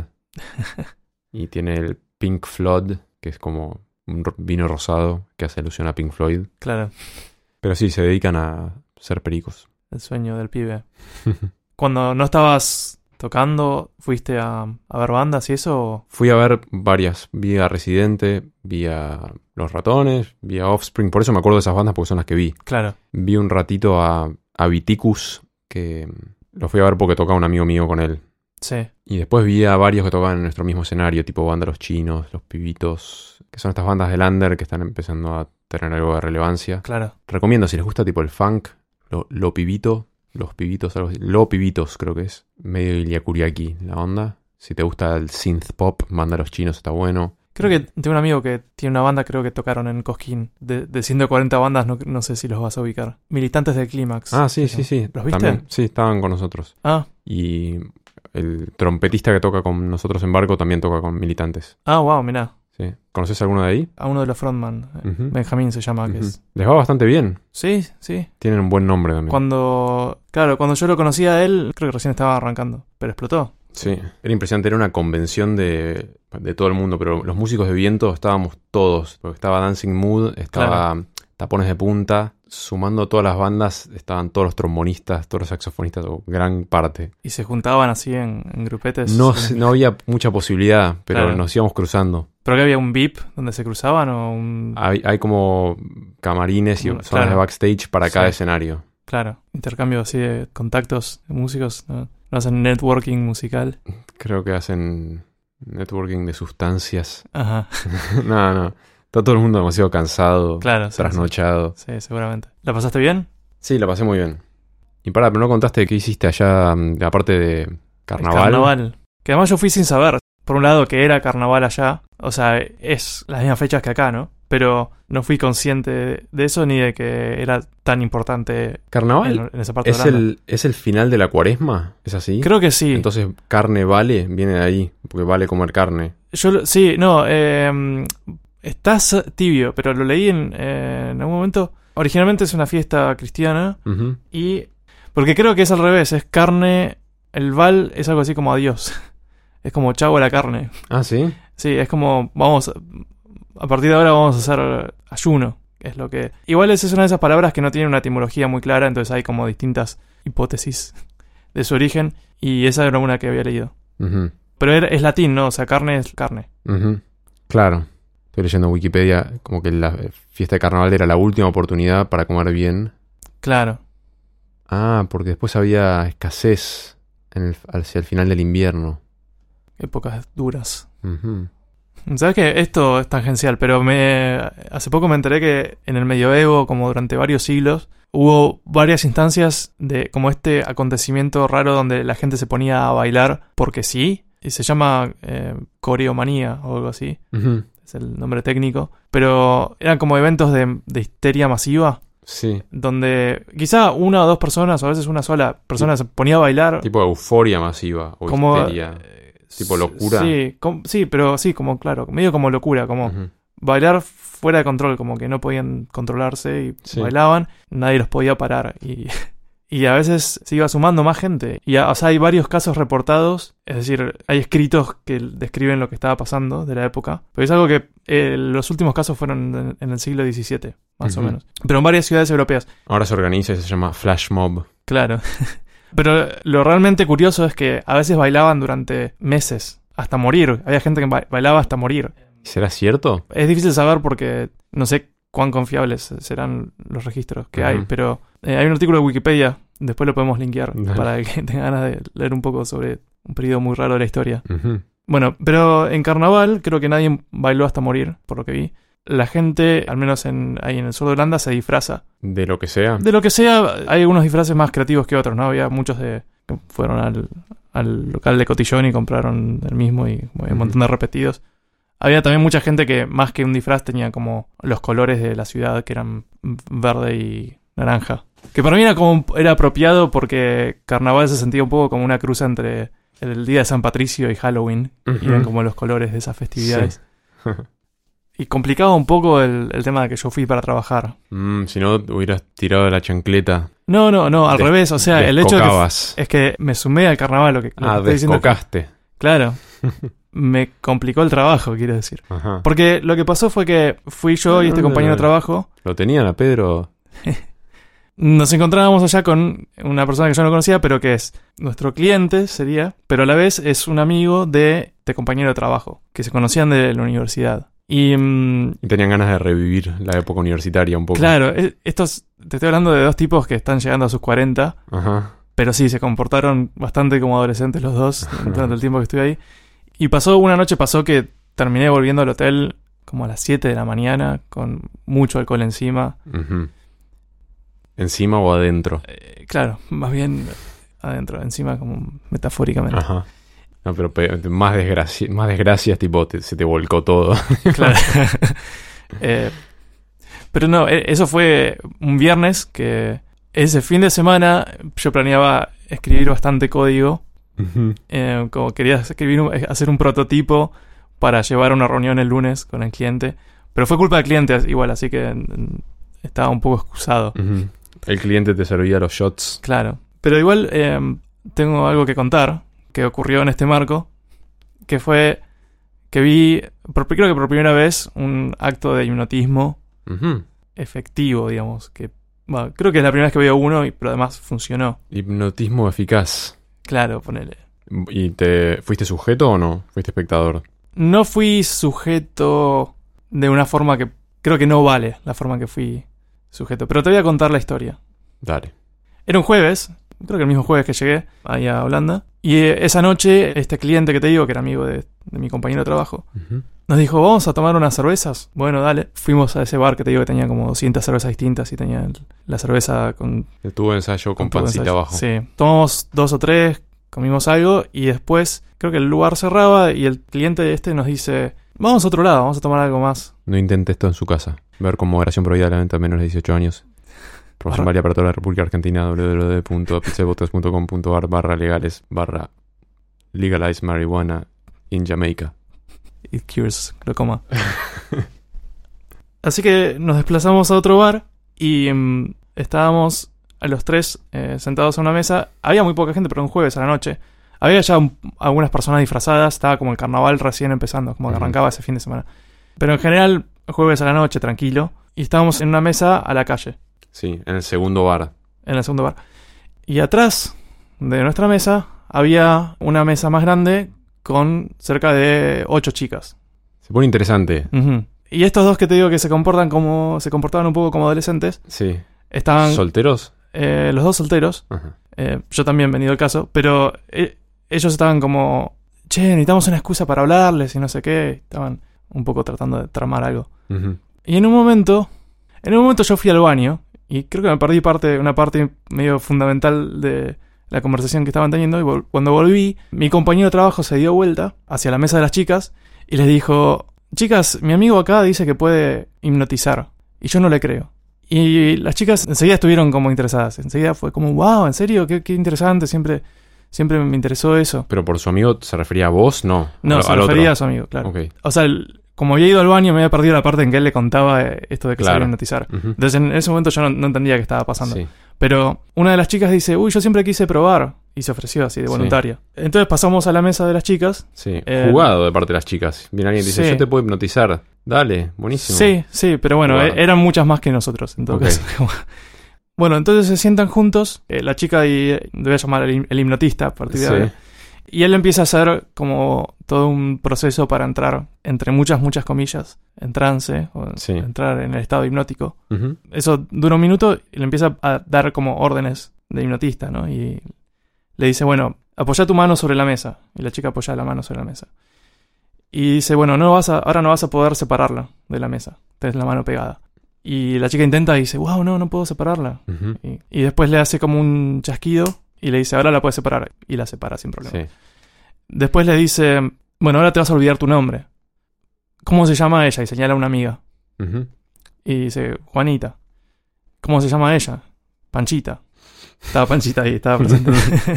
Y tiene el Pink Floyd, que es como un vino rosado que hace alusión a Pink Floyd. Claro. Pero sí, se dedican a ser pericos. El sueño del pibe. Cuando no estabas tocando, ¿fuiste a ver bandas y eso? Fui a ver varias. Vi a Residente, vi a Los Ratones, vi a Offspring. Por eso me acuerdo de esas bandas porque son las que vi. Claro. Vi un ratito a Viticus, que lo fui a ver porque tocaba un amigo mío con él. Sí. Y después vi a varios que tocaban en nuestro mismo escenario, tipo Banda Los Chinos, Los Pibitos, que son estas bandas del under que están empezando a tener algo de relevancia. Claro. Recomiendo, si les gusta tipo el funk, lo pibito, los pibitos, algo así. Lo pibitos creo que es. Medio Iliakuriaki la onda. Si te gusta el synth pop, Banda Los Chinos está bueno. Creo que tengo un amigo que tiene una banda, creo que tocaron en Cosquín. De 140 bandas, no sé si los vas a ubicar. Militantes del Clímax. Ah, sí. ¿Los viste? También, sí, estaban con nosotros. Y el trompetista que toca con nosotros en Barco también toca con Militantes. Wow, mirá. Sí. ¿Conoces alguno de ahí? A uno de los frontman. Ujú. Benjamín se llama, que Ujú. es... Les va bastante bien. Sí. Tienen un buen nombre también. Cuando yo lo conocí a él, creo que recién estaba arrancando. Pero explotó. Sí, era impresionante, era una convención de todo el mundo, pero los músicos de viento estábamos todos, porque estaba Dancing Mood, estaba Tapones de Punta, sumando todas las bandas, estaban todos los trombonistas, todos los saxofonistas, o gran parte. Y se juntaban así en grupetes. No había mucha posibilidad, pero Claro. nos íbamos cruzando. ¿Pero que había un VIP donde se cruzaban o un...? Hay como camarines y zonas Claro. de backstage para cada Sí. escenario. Claro, intercambio así de contactos de músicos, ¿no? No hacen networking musical. Creo que hacen networking de sustancias. Ajá, No. Está todo el mundo demasiado cansado, claro. Sí, trasnochado. sí, seguramente. ¿La pasaste bien? Sí, la pasé muy bien. Y pero no contaste qué hiciste allá, aparte de carnaval. El carnaval. Que además yo fui sin saber. Por un lado que era carnaval allá. O sea, es las mismas fechas que acá, ¿no? Pero no fui consciente de eso ni de que era tan importante ¿Carnaval? en esa parte de Holanda. ¿Es el final de la cuaresma? ¿Es así? Creo que sí. Entonces, carne vale, viene de ahí, porque vale comer carne. Estás tibio, pero lo leí en algún momento. Originalmente es una fiesta cristiana Ujú. y... Porque creo que es al revés, es carne... El val es algo así como adiós. Es como chau a la carne. Ah, ¿sí? Sí, es como a partir de ahora vamos a hacer ayuno. Es lo que... Igual esa es una de esas palabras que no tiene una etimología muy clara, entonces hay como distintas hipótesis de su origen y esa era una que había leído. Ujú. Pero es latín, ¿no? O sea, carne es carne. Ujú. Claro. Estoy leyendo Wikipedia, como que la fiesta de carnaval era la última oportunidad para comer bien. Claro. Ah, porque después había escasez hacia el final del invierno. Épocas duras. Ujú. ¿Sabes qué? Esto es tangencial, pero hace poco me enteré que en el medioevo, como durante varios siglos, hubo varias instancias de como este acontecimiento raro donde la gente se ponía a bailar porque sí, y se llama coreomanía o algo así, Ujú. es el nombre técnico, pero eran como eventos de histeria masiva, Sí. donde quizá una o dos personas, o a veces una sola persona se ponía a bailar. Tipo euforia masiva o como histeria. Tipo locura. Sí, pero sí, como claro, medio como locura, como Ujú. bailar fuera de control, como que no podían controlarse y Sí. bailaban, nadie los podía parar y a veces se iba sumando más gente. Y o sea, hay varios casos reportados, es decir, hay escritos que describen lo que estaba pasando de la época, pero es algo que los últimos casos fueron en el siglo XVII, más o Ujú. menos, pero en varias ciudades europeas. Ahora se organiza y se llama Flash Mob. Claro. Pero lo realmente curioso es que a veces bailaban durante meses, hasta morir. Había gente que bailaba hasta morir. ¿Será cierto? Es difícil saber porque no sé cuán confiables serán los registros que Ujú. hay, pero hay un artículo de Wikipedia, después lo podemos linkear Dale. para el que tenga ganas de leer un poco sobre un periodo muy raro de la historia. Ujú. Bueno, pero en carnaval creo que nadie bailó hasta morir, por lo que vi. La gente, al menos ahí en el sur de Holanda, se disfraza. De lo que sea. De lo que sea, hay algunos disfraces más creativos que otros, ¿no? Había muchos que fueron al local de Cotillón y compraron el mismo y bueno, un montón de repetidos. Había también mucha gente que, más que un disfraz, tenía como los colores de la ciudad, que eran verde y naranja. Que para mí era apropiado porque carnaval se sentía un poco como una cruza entre el día de San Patricio y Halloween. Ujú. Y eran como los colores de esas festividades. Sí. Y complicaba un poco el tema de que yo fui para trabajar. Si no, hubieras tirado la chancleta. No, al revés. O sea, el hecho de que Descocabas. es que me sumé al carnaval, lo que estoy diciendo. Descocaste. Claro. Me complicó el trabajo, quiero decir. Ajá. Porque lo que pasó fue que fui yo y este compañero de trabajo. ¿Lo tenían a Pedro? Nos encontrábamos allá con una persona que yo no conocía, pero que es nuestro cliente, sería. Pero a la vez es un amigo de este compañero de trabajo, que se conocían de la universidad. Y Y tenían ganas de revivir la época universitaria un poco. claro, te estoy hablando de dos tipos que están llegando a sus 40. Ajá. Pero sí, se comportaron bastante como adolescentes los dos durante el tiempo que estuve ahí. Y una noche pasó que terminé volviendo al hotel como a las 7 de la mañana con mucho alcohol encima. Ujú. ¿Encima o adentro? Claro, más bien adentro, encima como metafóricamente. Ajá. No, pero más desgracias, tipo, se te volcó todo. Claro. Pero no, eso fue un viernes que ese fin de semana yo planeaba escribir bastante código. Ujú. Como quería hacer un prototipo para llevar a una reunión el lunes con el cliente. Pero fue culpa del cliente igual, así que estaba un poco excusado. Ujú. El cliente te servía los shots. Claro. Pero igual tengo algo que contar que ocurrió en este marco, que fue que vi, creo que por primera vez, un acto de hipnotismo Ujú. efectivo, digamos. Bueno, creo que es la primera vez que veo uno, pero además funcionó. Hipnotismo eficaz. Claro, ponele. ¿Y fuiste sujeto o no? ¿Fuiste espectador? No fui sujeto de una forma que creo que no vale la forma que fui sujeto. Pero te voy a contar la historia. Dale. Era un jueves, creo que el mismo jueves que llegué ahí a Holanda. Y esa noche, este cliente que te digo, que era amigo de mi compañero de trabajo, Ujú. nos dijo, ¿vamos a tomar unas cervezas? Bueno, dale. Fuimos a ese bar que te digo que tenía como 200 cervezas distintas y tenía la cerveza con Tuvo ensayo con todo pancita ensayo. abajo. Sí. Tomamos 2 o 3, comimos algo y después creo que el lugar cerraba y el cliente nos dice, vamos a otro lado, vamos a tomar algo más. No intente esto en su casa. Ver con moderación prohibida la venta a menores de 18 años. Promoción válida para toda la República Argentina. www.pixelbottles.com.ar/legalize marijuana in Jamaica. It cures glaucoma. Así que nos desplazamos a otro bar y estábamos a los tres sentados a una mesa. Había muy poca gente, pero un jueves a la noche. Había ya algunas personas disfrazadas. Estaba como el carnaval recién empezando, como que arrancaba ese fin de semana. Pero en general, jueves a la noche, tranquilo. Y estábamos en una mesa a la calle, Sí, en el segundo bar. en el segundo bar. Y atrás de nuestra mesa había una mesa más grande con cerca de 8 chicas. Se pone interesante. Ujú. Y estos dos que te digo que se comportaban un poco como adolescentes, Sí. estaban ¿Solteros? los dos solteros. Ajá. Yo también venido el caso, pero ellos estaban como, che, necesitamos una excusa para hablarles y no sé qué. Estaban un poco tratando de tramar algo. Ujú. Y en un momento yo fui al baño y creo que me perdí una parte medio fundamental de la conversación que estaban teniendo. Y cuando volví, mi compañero de trabajo se dio vuelta hacia la mesa de las chicas y les dijo, chicas, mi amigo acá dice que puede hipnotizar. Y yo no le creo. Y las chicas enseguida estuvieron como interesadas. Enseguida fue como, wow, ¿en serio? Qué interesante. Siempre me interesó eso. ¿Pero por su amigo se refería a vos? No. No, se al refería otro. a su amigo, claro. Ok. O sea, como había ido al baño, me había perdido la parte en que él le contaba esto de que Claro. sabía hipnotizar. Ujú. Entonces en ese momento yo no entendía qué estaba pasando. Sí. Pero una de las chicas dice, uy, yo siempre quise probar. Y se ofreció así, de Sí. voluntaria. Entonces pasamos a la mesa de las chicas. Sí. Jugado de parte de las chicas. Viene alguien y dice, sí. yo te puedo hipnotizar. Dale, buenísimo. Sí, pero bueno, Jugado. eran muchas más que nosotros. En todo Ok. caso. Bueno, entonces se sientan juntos. La chica, y le voy a llamar el hipnotista a partir de Sí. ahora. Y él empieza a hacer como todo un proceso para entrar, entre muchas comillas, en trance, o entrar en el estado hipnótico. Eso dura un minuto y le empieza a dar como órdenes de hipnotista, ¿no? Y le dice, bueno, apoya tu mano sobre la mesa. Y la chica apoya la mano sobre la mesa. Y dice, bueno, ahora no vas a poder separarla de la mesa. Tenés la mano pegada. Y la chica intenta y dice, wow, no puedo separarla. Y después le hace como un chasquido y le dice, ahora la puedes separar. Y la separa sin problema. Sí. Después le dice, bueno, ahora te vas a olvidar tu nombre. ¿Cómo se llama ella? Y señala a una amiga. Y dice, Juanita. ¿Cómo se llama ella? Panchita. Estaba Panchita ahí, estaba presente.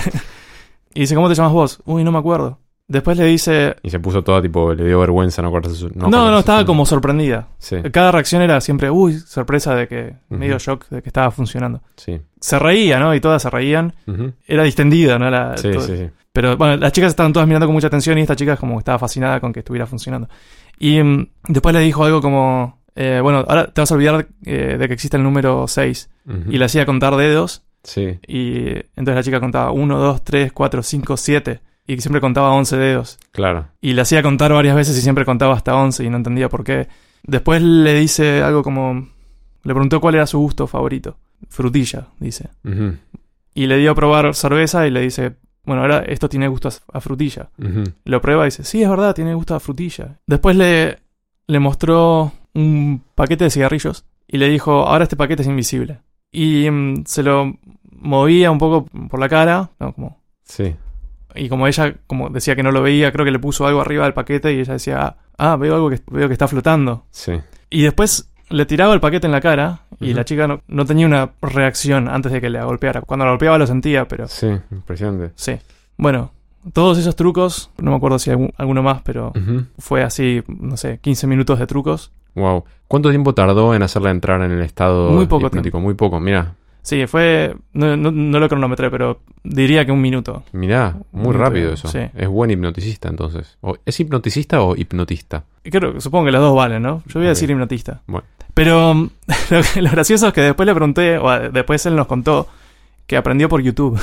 Y dice, ¿cómo te llamas vos? Uy, no me acuerdo. Después le dice... Y se puso toda tipo, le dio vergüenza no acordarse su... No, estaba como sorprendida. Sí. Cada reacción era siempre, sorpresa de que... Medio shock de que estaba funcionando. Sí. Se reía, ¿no? Y todas se reían. Era distendida, ¿no? Sí. Pero bueno, las chicas estaban todas mirando con mucha atención y esta chica como estaba fascinada con que estuviera funcionando. Y después le dijo algo como... bueno, ahora te vas a olvidar de que existe el número 6. Y le hacía contar dedos. Sí. Y entonces la chica contaba 1, 2, 3, 4, 5, 7... Y siempre contaba 11 dedos. Claro. Y le hacía contar varias veces y siempre contaba hasta 11 y no entendía por qué. Después le dice algo como... Le preguntó cuál era su gusto favorito. Frutilla, dice. Y le dio a probar cerveza y le dice... Bueno, ahora esto tiene gusto a frutilla. Lo prueba y dice... Sí, es verdad, tiene gusto a frutilla. Después le mostró un paquete de cigarrillos. Y le dijo... Ahora este paquete es invisible. Y se lo movía un poco por la cara. ¿No? Como... Sí. Y como ella como decía que no lo veía, creo que le puso algo arriba del paquete y ella decía, veo que está flotando. Sí. Y después le tiraba el paquete en la cara y la chica no tenía una reacción antes de que la golpeara. Cuando la golpeaba lo sentía, pero... Sí, impresionante. Sí. Bueno, todos esos trucos, no me acuerdo si alguno más, pero fue así, no sé, 15 minutos de trucos. Wow. ¿Cuánto tiempo tardó en hacerla entrar en el estado muy poco hipnótico? tiempo. Muy poco, mira. Sí, fue... No lo cronometré, pero diría que un minuto. Mirá, muy rápido eso. Sí. Es buen hipnoticista, entonces. ¿Es hipnoticista o hipnotista? Supongo que los dos valen, ¿no? Yo voy a decir hipnotista. Bueno. Pero lo gracioso es que después le pregunté, o después él nos contó, que aprendió por YouTube.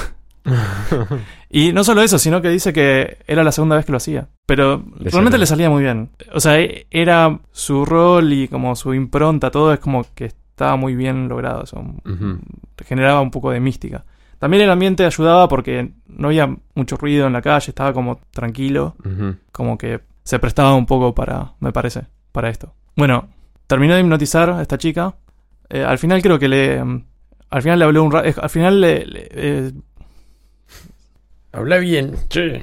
Y no solo eso, sino que dice que era la segunda vez que lo hacía. Pero realmente le salía muy bien. O sea, era su rol y como su impronta, todo es como que estaba muy bien logrado. Eso generaba un poco de mística. También el ambiente ayudaba porque no había mucho ruido en la calle, estaba como tranquilo. Como que se prestaba un poco para, me parece, para esto. Bueno, terminó de hipnotizar a esta chica. Al final creo que al final le habló un rato. Al final habla bien, che.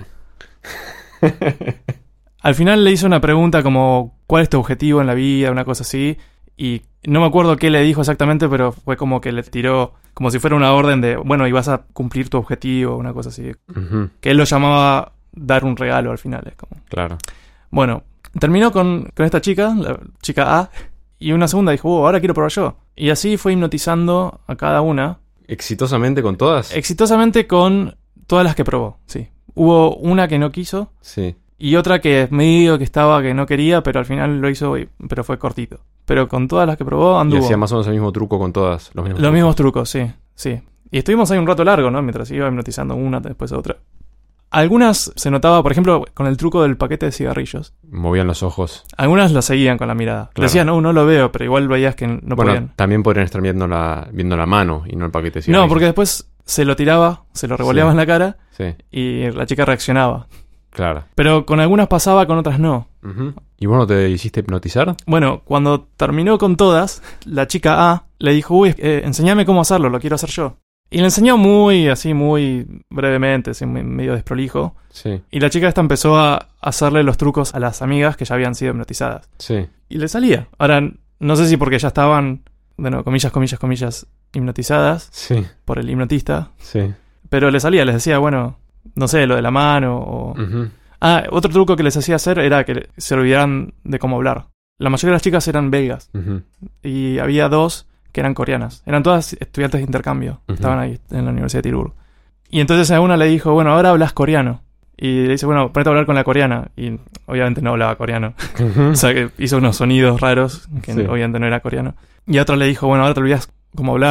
Al final le hizo una pregunta como ¿cuál es tu objetivo en la vida? Una cosa así. Y no me acuerdo qué le dijo exactamente, pero fue como que le tiró como si fuera una orden de, bueno, y vas a cumplir tu objetivo, una cosa así. Que él lo llamaba dar un regalo al final. Es como... Claro. Bueno, terminó con esta chica, la chica A, y una segunda dijo, ahora quiero probar yo. Y así fue hipnotizando a cada una. ¿Exitosamente con todas? Exitosamente con todas las que probó, sí. Hubo una que no quiso. Sí. Y otra que medio que estaba que no quería, pero al final lo hizo, pero fue cortito. Pero con todas las que probó anduvo. Y hacía más o menos el mismo truco con todas. Los mismos trucos, sí, sí. Y estuvimos ahí un rato largo, ¿no? Mientras iba hipnotizando una, después otra. Algunas se notaba, por ejemplo, con el truco del paquete de cigarrillos. Movían los ojos. Algunas lo seguían con la mirada. Claro. Decían, no lo veo, pero igual veías que no podían. También podrían estar viendo la mano y no el paquete de cigarrillos. No, porque después se lo tiraba, se lo revoleaba en la cara y la chica reaccionaba. Claro. Pero con algunas pasaba, con otras no. ¿Y vos no te hiciste hipnotizar? Bueno, cuando terminó con todas, la chica A le dijo, enséñame cómo hacerlo, lo quiero hacer yo. Y le enseñó muy brevemente, así, medio desprolijo. Sí. Y la chica esta empezó a hacerle los trucos a las amigas que ya habían sido hipnotizadas. Sí. Y le salía. Ahora, no sé si porque ya estaban, bueno, comillas, hipnotizadas. Sí. Por el hipnotista. Sí. Pero le salía, les decía, bueno, no sé, lo de la mano o... otro truco que les hacía hacer era que se olvidaran de cómo hablar. La mayoría de las chicas eran belgas. Y había 2 que eran coreanas. Eran todas estudiantes de intercambio. Estaban ahí en la Universidad de Tilburg. Y entonces a una le dijo, bueno, ahora hablas coreano. Y le dice, bueno, ponete a hablar con la coreana. Y obviamente no hablaba coreano. O sea, que hizo unos sonidos raros, que obviamente no era coreano. Y a otra le dijo, bueno, ahora te olvidas cómo hablar.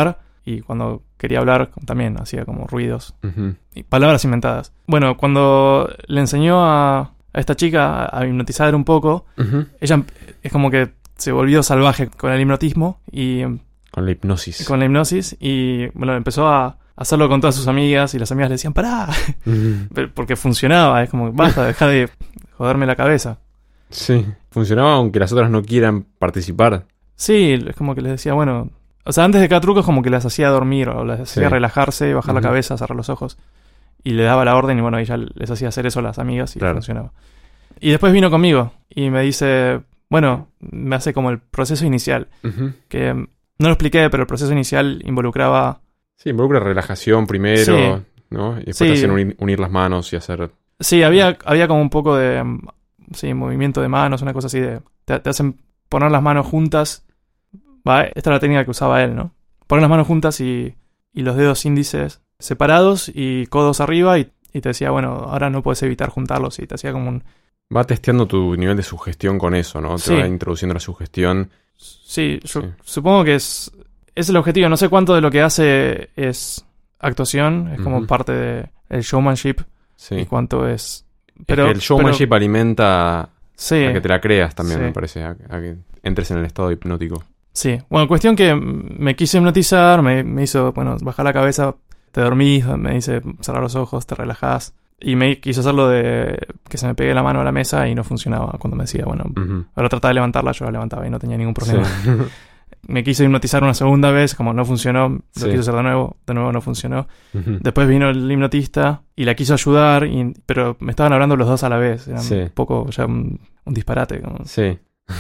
Y cuando quería hablar también hacía como ruidos Ujú. y palabras inventadas. Bueno, cuando le enseñó a esta chica a hipnotizar un poco, Ujú. ella es como que se volvió salvaje con el hipnotismo y Con la hipnosis. con la hipnosis y bueno, empezó a hacerlo con todas sus amigas y las amigas le decían, ¡pará! Ujú. Porque funcionaba, es como, basta, deja de joderme la cabeza. Sí. Funcionaba aunque las otras no quieran participar. Sí, es como que les decía, bueno... O sea, antes de cada truco es como que las hacía dormir o las hacía Sí. relajarse, bajar la Ujú. cabeza, cerrar los ojos. Y le daba la orden y bueno, ella les hacía hacer eso a las amigas y Claro. funcionaba. Y después vino conmigo y me dice, bueno, me hace como el proceso inicial. Ujú. Que no lo expliqué, pero el proceso inicial involucraba... Sí, involucra relajación primero, Sí. ¿no? Y después Sí. te hacen unir las manos y hacer... Sí, había como un poco de... Sí, movimiento de manos, una cosa así de... Te hacen poner las manos juntas. Va, esta era la técnica que usaba él, ¿no? Poner las manos juntas y los dedos índices separados y codos arriba y te decía, bueno, ahora no puedes evitar juntarlos y te hacía como un... Va testeando tu nivel de sugestión con eso, ¿no? Sí. Te va introduciendo la sugestión. Sí, yo Sí. supongo que es el objetivo. No sé cuánto de lo que hace es actuación, es como Ujú. parte del showmanship Sí. y cuánto es... Es que el showmanship alimenta sí, a que te la creas también, Sí. me parece. A que entres en el estado hipnótico. sí. Bueno, cuestión que me quiso hipnotizar, me hizo, bueno, bajar la cabeza, te dormís, me dice cerrar los ojos, te relajás. Y me quiso hacerlo de que se me pegue la mano a la mesa y no funcionaba. Cuando me decía, bueno, Ujú. ahora trataba de levantarla, yo la levantaba y no tenía ningún problema. Sí. Me quiso hipnotizar una segunda vez, como no funcionó, lo Sí. quiso hacer de nuevo no funcionó. Ujú. Después vino el hipnotista y la quiso ayudar, pero me estaban hablando los dos a la vez. Era Sí. un poco ya un disparate. Como... Sí.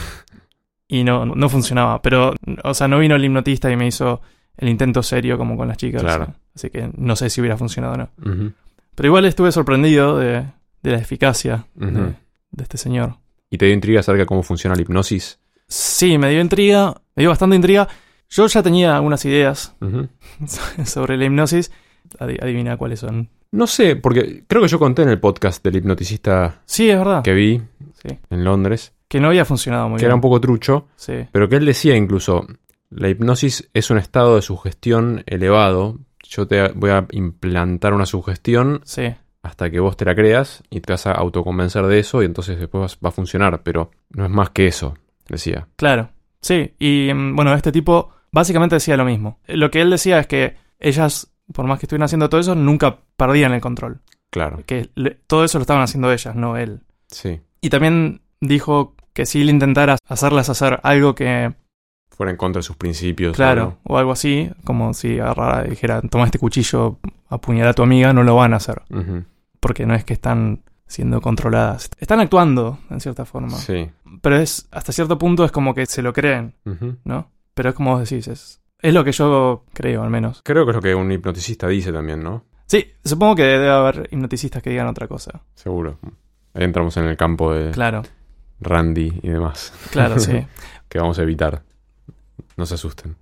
Y no funcionaba. Pero, o sea, no vino el hipnotista y me hizo el intento serio como con las chicas. Claro. Así que no sé si hubiera funcionado o no. Ujú. Pero igual estuve sorprendido de la eficacia Ujú. de este señor. ¿Y te dio intriga acerca de cómo funciona la hipnosis? Sí, me dio intriga, me dio bastante intriga. Yo ya tenía algunas ideas Ujú. sobre la hipnosis. Adivina cuáles son. No sé, porque creo que yo conté en el podcast del hipnoticista Sí, es verdad. que vi Sí. en Londres, Que no había funcionado muy que bien. era un poco trucho, Sí. pero que él decía incluso, la hipnosis es un estado de sugestión elevado. Yo te voy a implantar una sugestión Sí. hasta que vos te la creas y te vas a autoconvencer de eso y entonces después va a funcionar, pero no es más que eso, decía. Claro. Sí. Y bueno, este tipo básicamente decía lo mismo. Lo que él decía es que ellas, por más que estuvieran haciendo todo eso, nunca perdían el control. Claro, Que todo eso lo estaban haciendo ellas, no él. sí. Y también dijo que si él intentara hacerlas hacer algo que, Fuera en contra de sus principios. claro, o algo así, como si agarrara y dijera, toma este cuchillo, apuñala a tu amiga, no lo van a hacer. ¿no? Ujú. Porque no es que están siendo controladas. Están actuando, en cierta forma. Sí. Pero es hasta cierto punto es como que se lo creen, Ujú. ¿no? Pero es como vos decís, es lo que yo creo, al menos. Creo que es lo que un hipnoticista dice también, ¿no? Sí, supongo que debe haber hipnoticistas que digan otra cosa. Seguro. Ahí entramos en el campo de Claro, Randy y demás, claro, sí. que vamos a evitar. No se asusten.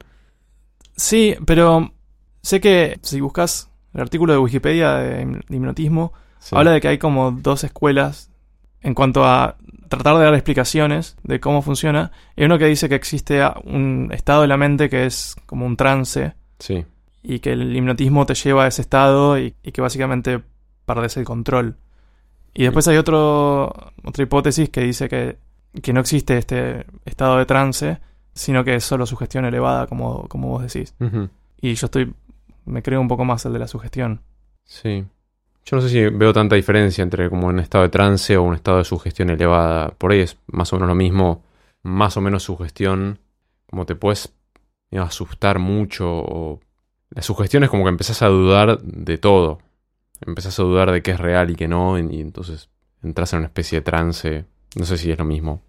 Sí, pero sé que si buscas el artículo de Wikipedia de hipnotismo, Sí. habla de que hay como dos escuelas en cuanto a tratar de dar explicaciones de cómo funciona. Y hay uno que dice que existe un estado de la mente que es como un trance Sí. y que el hipnotismo te lleva a ese estado y que básicamente perdés el control. Y después hay otra hipótesis que dice que no existe este estado de trance, sino que es solo sugestión elevada, como vos decís. Ujú. Y yo me creo un poco más el de la sugestión. Sí. Yo no sé si veo tanta diferencia entre como un estado de trance o un estado de sugestión elevada. Por ahí es más o menos lo mismo, más o menos sugestión, como te puedes asustar mucho. O... La sugestión es como que empezás a dudar de todo. Empezás a dudar de qué es real y qué no, y entonces entras en una especie de trance. No sé si es lo mismo.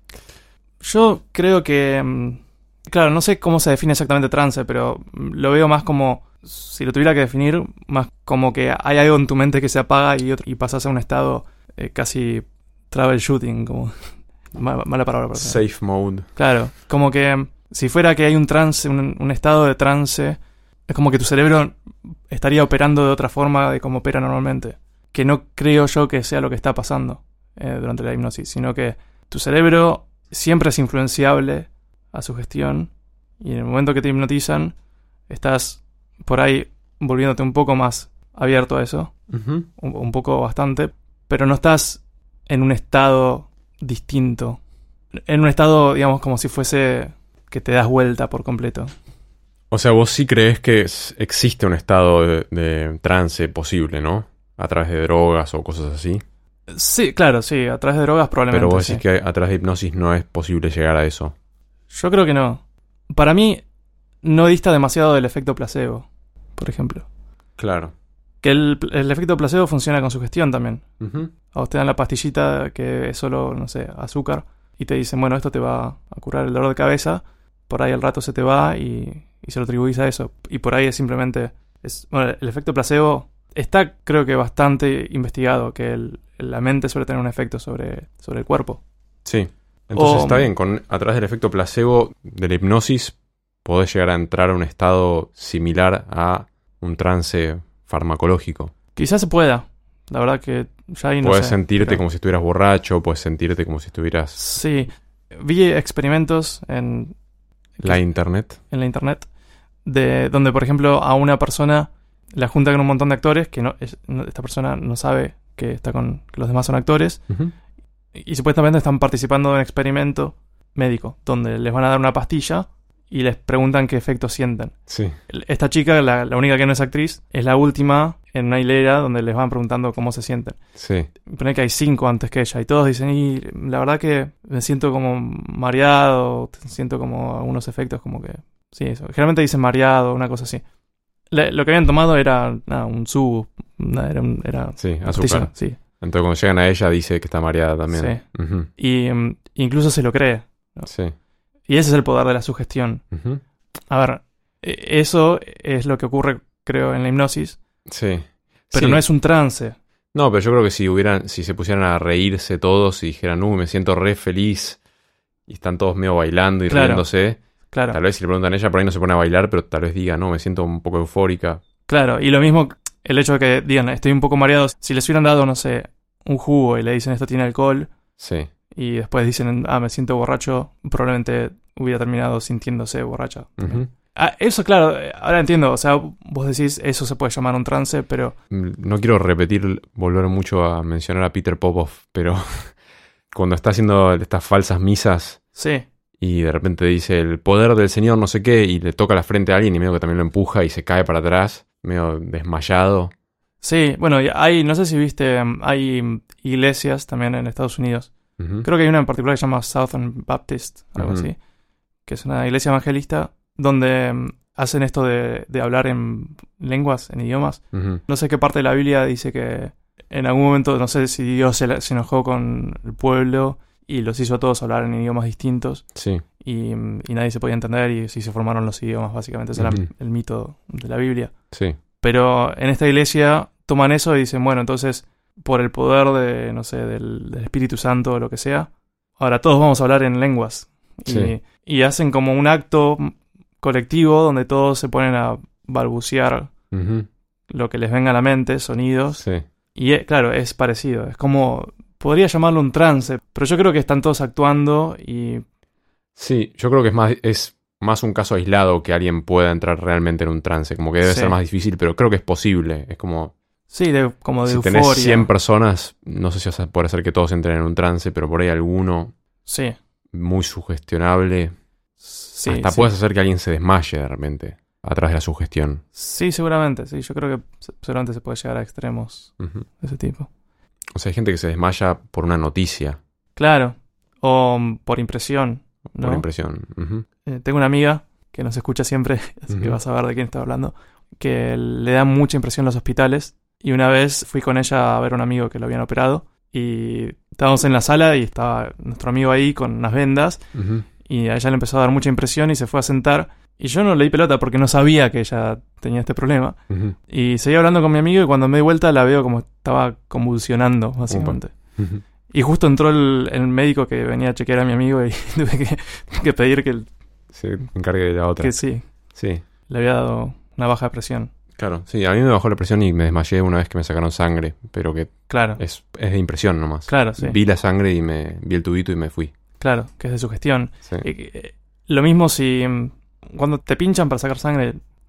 Yo creo que... Claro, no sé cómo se define exactamente trance, pero lo veo más como... Si lo tuviera que definir, más como que hay algo en tu mente que se apaga y pasas a un estado casi troubleshooting, como... Mala palabra para eso. Safe mode. Claro, como que si fuera que hay un trance, un estado de trance, es como que tu cerebro estaría operando de otra forma de como opera normalmente. Que no creo yo que sea lo que está pasando durante la hipnosis, sino que tu cerebro siempre es influenciable a su gestión y en el momento que te hipnotizan estás por ahí volviéndote un poco más abierto a eso, Ujú. un poco bastante, pero no estás en un estado distinto. En un estado, digamos, como si fuese que te das vuelta por completo. O sea, vos sí crees que existe un estado de trance posible, ¿no? A través de drogas o cosas así. Sí, claro, sí, a través de drogas probablemente. Pero vos sí. decís que a través de hipnosis no es posible llegar a eso. Yo creo que no. Para mí, no dista demasiado del efecto placebo, por ejemplo. Claro. Que el efecto placebo funciona con sugestión también. Ujú. A vos te dan la pastillita que es solo, no sé, azúcar, y te dicen, bueno, esto te va a curar el dolor de cabeza, por ahí al rato se te va y se lo atribuís a eso. Y por ahí es simplemente... bueno, el efecto placebo está, creo que, bastante investigado, que la mente suele tener un efecto sobre el cuerpo. Sí. Entonces O- está bien, a través del efecto placebo de la hipnosis podés llegar a entrar a un estado similar a un trance farmacológico. Quizás se pueda. La verdad que ya ahí no Puedes sé. sentirte Pero- como si estuvieras borracho, puedes sentirte como si estuvieras Sí. Vi experimentos en la internet. la internet de donde, por ejemplo, a una persona la junta con un montón de actores que esta persona no sabe que que los demás son actores Ujú. y supuestamente están participando de un experimento médico donde les van a dar una pastilla y les preguntan qué efectos sienten. Sí, Esta chica, la única que no es actriz, es la última en una hilera donde les van preguntando cómo se sienten. sí. Pone que hay 5 antes que ella y todos dicen, y la verdad que me siento como mareado, siento como algunos efectos como que... Sí, eso. Generalmente dicen mareado, una cosa así. Lo que habían tomado era un subo, era Sí, una azúcar. pastilla, sí. Entonces cuando llegan a ella dice que está mareada también. Ujú. Y incluso se lo cree. Sí. Y ese es el poder de la sugestión. Ujú. A ver, eso es lo que ocurre, creo, en la hipnosis, Sí. pero Sí. no es un trance. No, pero yo creo que si se pusieran a reírse todos y dijeran, me siento re feliz, y están todos medio bailando y Claro. riéndose, Claro. tal vez si le preguntan a ella, por ahí no se pone a bailar, pero tal vez diga, me siento un poco eufórica. Claro, y lo mismo el hecho de que digan, estoy un poco mareado. Si les hubieran dado, no sé, un jugo y le dicen esto tiene alcohol, Sí. y después dicen, me siento borracho, probablemente hubiera terminado sintiéndose borracha. Ujú. Eso, claro, ahora entiendo. O sea, vos decís, eso se puede llamar un trance, pero No quiero volver mucho a mencionar a Peter Popoff, pero cuando está haciendo estas falsas misas sí, y de repente dice el poder del Señor no sé qué y le toca la frente a alguien y medio que también lo empuja y se cae para atrás, medio desmayado. sí. Bueno, y no sé si viste, hay iglesias también en Estados Unidos. Ujú. Creo que hay una en particular que se llama Southern Baptist, algo Ujú. así, que es una iglesia evangelista donde hacen esto de hablar en lenguas, en idiomas. Ujú. No sé qué parte de la Biblia dice que en algún momento, no sé si Dios se enojó con el pueblo y los hizo a todos hablar en idiomas distintos Sí. y nadie se podía entender y sí se formaron los idiomas, básicamente. Ese era Ujú. el mito de la Biblia. Sí. Pero en esta iglesia toman eso y dicen, bueno, entonces, por el poder de, no sé, del Espíritu Santo o lo que sea, ahora todos vamos a hablar en lenguas. Sí. Y hacen como un acto colectivo donde todos se ponen a balbucear Ujú. lo que les venga a la mente, sonidos. Sí. Y claro, es parecido. Es como... Podría llamarlo un trance, pero yo creo que están todos actuando y... Sí, yo creo que es más un caso aislado que alguien pueda entrar realmente en un trance. Como que debe Sí. ser más difícil, pero creo que es posible. Es como, Sí, como de si euforia. tenés 100 personas, no sé si vas a poder hacer que todos entren en un trance, pero por ahí alguno Sí. muy sugestionable. Sí, Hasta sí. puedes hacer que alguien se desmaye de repente a través de la sugestión. Sí, seguramente. Sí, yo creo que seguramente se puede llegar a extremos Ujú. de ese tipo. O sea, hay gente que se desmaya por una noticia, Claro. O por impresión, ¿no? por impresión. Ujú. Tengo una amiga que nos escucha siempre, así que Ujú. vas a ver de quién está hablando, que le da mucha impresión los hospitales. Y una vez fui con ella a ver a un amigo que lo habían operado. Y estábamos en la sala y estaba nuestro amigo ahí con unas vendas. Ujú. Y a ella le empezó a dar mucha impresión y se fue a sentar. Y yo no le di pelota porque no sabía que ella tenía este problema. Ujú. Y seguí hablando con mi amigo y cuando me di vuelta la veo como estaba convulsionando, básicamente. Ujú. Y justo entró el médico que venía a chequear a mi amigo y tuve que pedir Se encargue de la otra. que sí, Sí, le había dado una baja presión. claro. Sí, a mí me bajó la presión y me desmayé una vez que me sacaron sangre, pero que Claro, es de impresión nomás. claro, sí. Vi la sangre y vi el tubito y me fui. Claro, que es de sugestión. Sí. Lo mismo si cuando te pinchan para sacar sangre,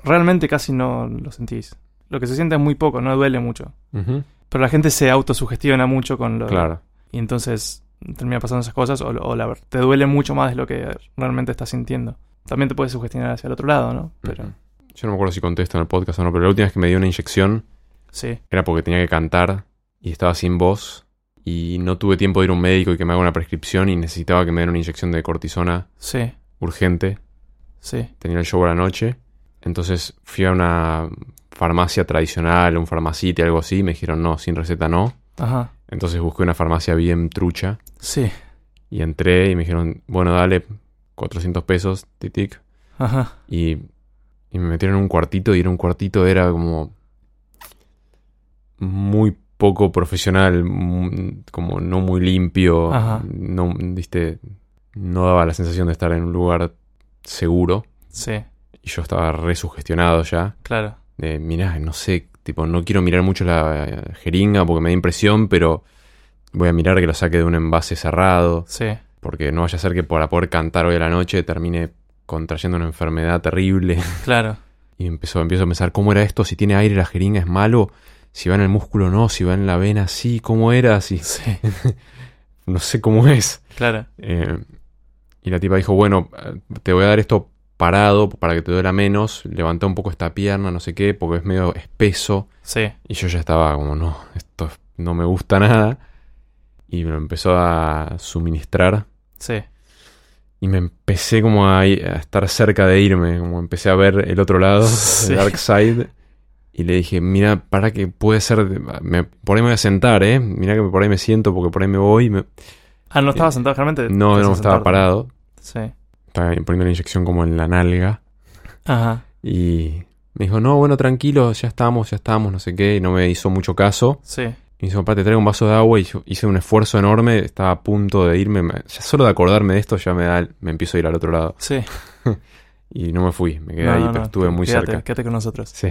realmente casi no lo sentís. Lo que se siente es muy poco, no duele mucho. Ujú. Pero la gente se autosugestiona mucho con lo... Claro. Y entonces termina pasando esas cosas te duele mucho más de lo que realmente estás sintiendo. También te puedes sugestionar hacia el otro lado, ¿no? Pero Ujú. Yo no me acuerdo si contesto en el podcast o no, pero la última vez que me dio una inyección sí. era porque tenía que cantar y estaba sin voz y no tuve tiempo de ir a un médico y que me haga una prescripción y necesitaba que me den una inyección de cortisona Sí. urgente. Sí. Tenía el show a la noche. Entonces fui a una farmacia tradicional, un farmacite, algo así, y me dijeron no, sin receta no. Ajá. Entonces busqué una farmacia bien trucha Sí. y entré y me dijeron, bueno, dale, 400 pesos, tic. Ajá. Y me metieron en un cuartito y en un cuartito era como muy poco profesional, como no muy limpio. Ajá. No, viste, no daba la sensación de estar en un lugar seguro. Sí. Y yo estaba re sugestionado ya. Claro. De, mirá, no sé, tipo, no quiero mirar mucho la jeringa porque me da impresión, pero voy a mirar que lo saque de un envase cerrado. Sí. Porque no vaya a ser que para poder cantar hoy a la noche termine contrayendo una enfermedad terrible. Claro. Y empiezo a pensar, ¿cómo era esto? Si tiene aire la jeringa es malo. Si va en el músculo no. Si va en la vena sí. ¿Cómo era? Si... Sí. no sé cómo es. Claro. Y la tipa dijo, bueno, te voy a dar esto parado para que te duela menos. Levanta un poco esta pierna, no sé qué, porque es medio espeso. Sí. Y yo ya estaba como, no, esto no me gusta nada. Y me lo empezó a suministrar. Sí. Y me empecé como a estar cerca de irme. Como empecé a ver el otro lado, Sí. el Dark Side. Y le dije, mira, para que puede ser... por ahí me voy a sentar, Mira que por ahí me siento porque por ahí me voy. Ah, ¿no estaba sentado realmente? No, ¿Te no, haces estaba sentarte? parado. Sí. Estaba poniendo la inyección como en la nalga. Ajá. Y me dijo, no, bueno, tranquilo, ya estamos, no sé qué. Y no me hizo mucho caso. Sí. Y me dijo, papá, te traigo un vaso de agua. Y yo hice un esfuerzo enorme. Estaba a punto de irme. Ya solo de acordarme de esto ya me empiezo a ir al otro lado. Sí. Y no me fui. Me quedé ahí, pero estuve muy cerca. Quédate con nosotros. Sí.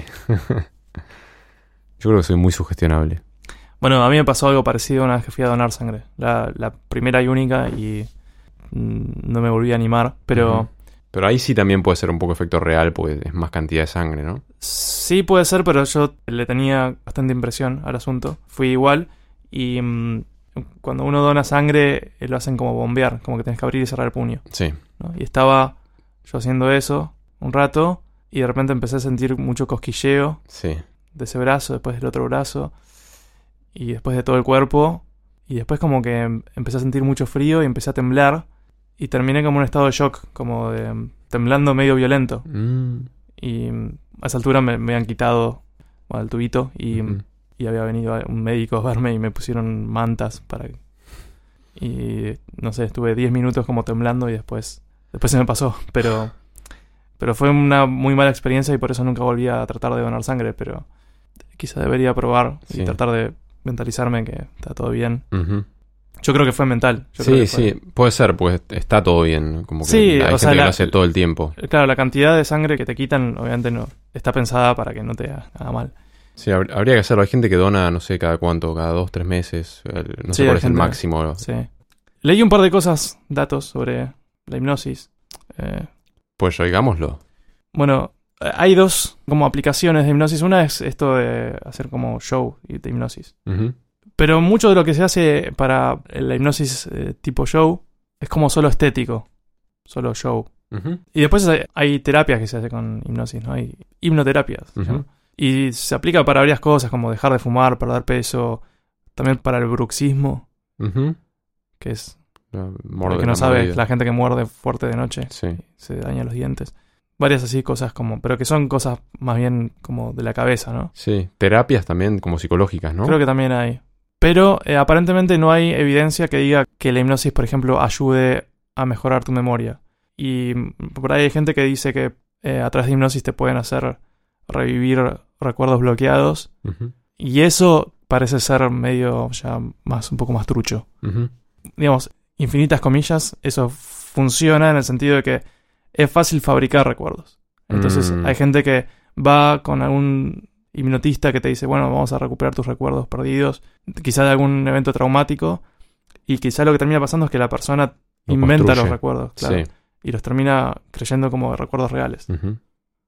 Yo creo que soy muy sugestionable. Bueno, a mí me pasó algo parecido una vez que fui a donar sangre. La primera y única y no me volví a animar. Pero Ujú. Pero ahí sí también puede ser un poco efecto real porque es más cantidad de sangre, ¿no? sí puede ser, pero yo le tenía bastante impresión al asunto. Fui igual y cuando uno dona sangre lo hacen como bombear, como que tenés que abrir y cerrar el puño, Sí. ¿no? Y estaba yo haciendo eso un rato y de repente empecé a sentir mucho cosquilleo Sí. de ese brazo, después del otro brazo y después de todo el cuerpo. Y después como que empecé a sentir mucho frío y empecé a temblar y terminé como en un estado de shock, como de temblando medio violento. Y a esa altura me habían quitado el tubito y había venido un médico a verme y me pusieron mantas para... Y no sé, estuve 10 minutos como temblando y después se me pasó. Pero fue una muy mala experiencia y por eso nunca volví a tratar de donar sangre. Pero quizá debería probar Sí. y tratar de mentalizarme que está todo bien. Ujú. Yo creo que fue mental. Yo creo Sí, que fue- sí, puede ser, pues está todo bien. Como que Sí, hay o gente sea, que la- lo hace todo el tiempo. Claro, la cantidad de sangre que te quitan obviamente no está pensada para que no te haga mal. Sí, habría que hacerlo. Hay gente que dona, no sé, cada cuánto, cada 2, 3 meses. No Sí, sé cuál hay es el gente- máximo. Sí. Leí un par de cosas, datos sobre la hipnosis. Pues oigámoslo. Bueno, hay dos como aplicaciones de hipnosis. Una es esto de hacer como show de hipnosis. Ujú. Pero mucho de lo que se hace para la hipnosis tipo show es como solo estético. Solo show. Ujú. Y después hay terapias que se hace con hipnosis, ¿no? Hay hipnoterapias. ¿se Ujú. llama? Y se aplica para varias cosas, como dejar de fumar, perder peso. También para el bruxismo, Ujú. que es, La para morde el que la no sabe, mordida. la gente que muerde fuerte de noche. Sí. Se daña los dientes. Varias así cosas como... Pero que son cosas más bien como de la cabeza, ¿no? Sí. Terapias también como psicológicas, ¿no? Creo que también hay. Pero aparentemente no hay evidencia que diga que la hipnosis, por ejemplo, ayude a mejorar tu memoria. Y por ahí hay gente que dice que a través de hipnosis te pueden hacer revivir recuerdos bloqueados. Ujú. Y eso parece ser medio ya un poco más trucho. Ujú. Digamos, infinitas comillas, eso funciona en el sentido de que es fácil fabricar recuerdos. Entonces hay gente que va con algún hipnotista que te dice, bueno, vamos a recuperar tus recuerdos perdidos, quizá de algún evento traumático, y quizá lo que termina pasando es que la persona Lo inventa construye. los recuerdos, claro, Sí. y los termina creyendo como recuerdos reales. Ujú.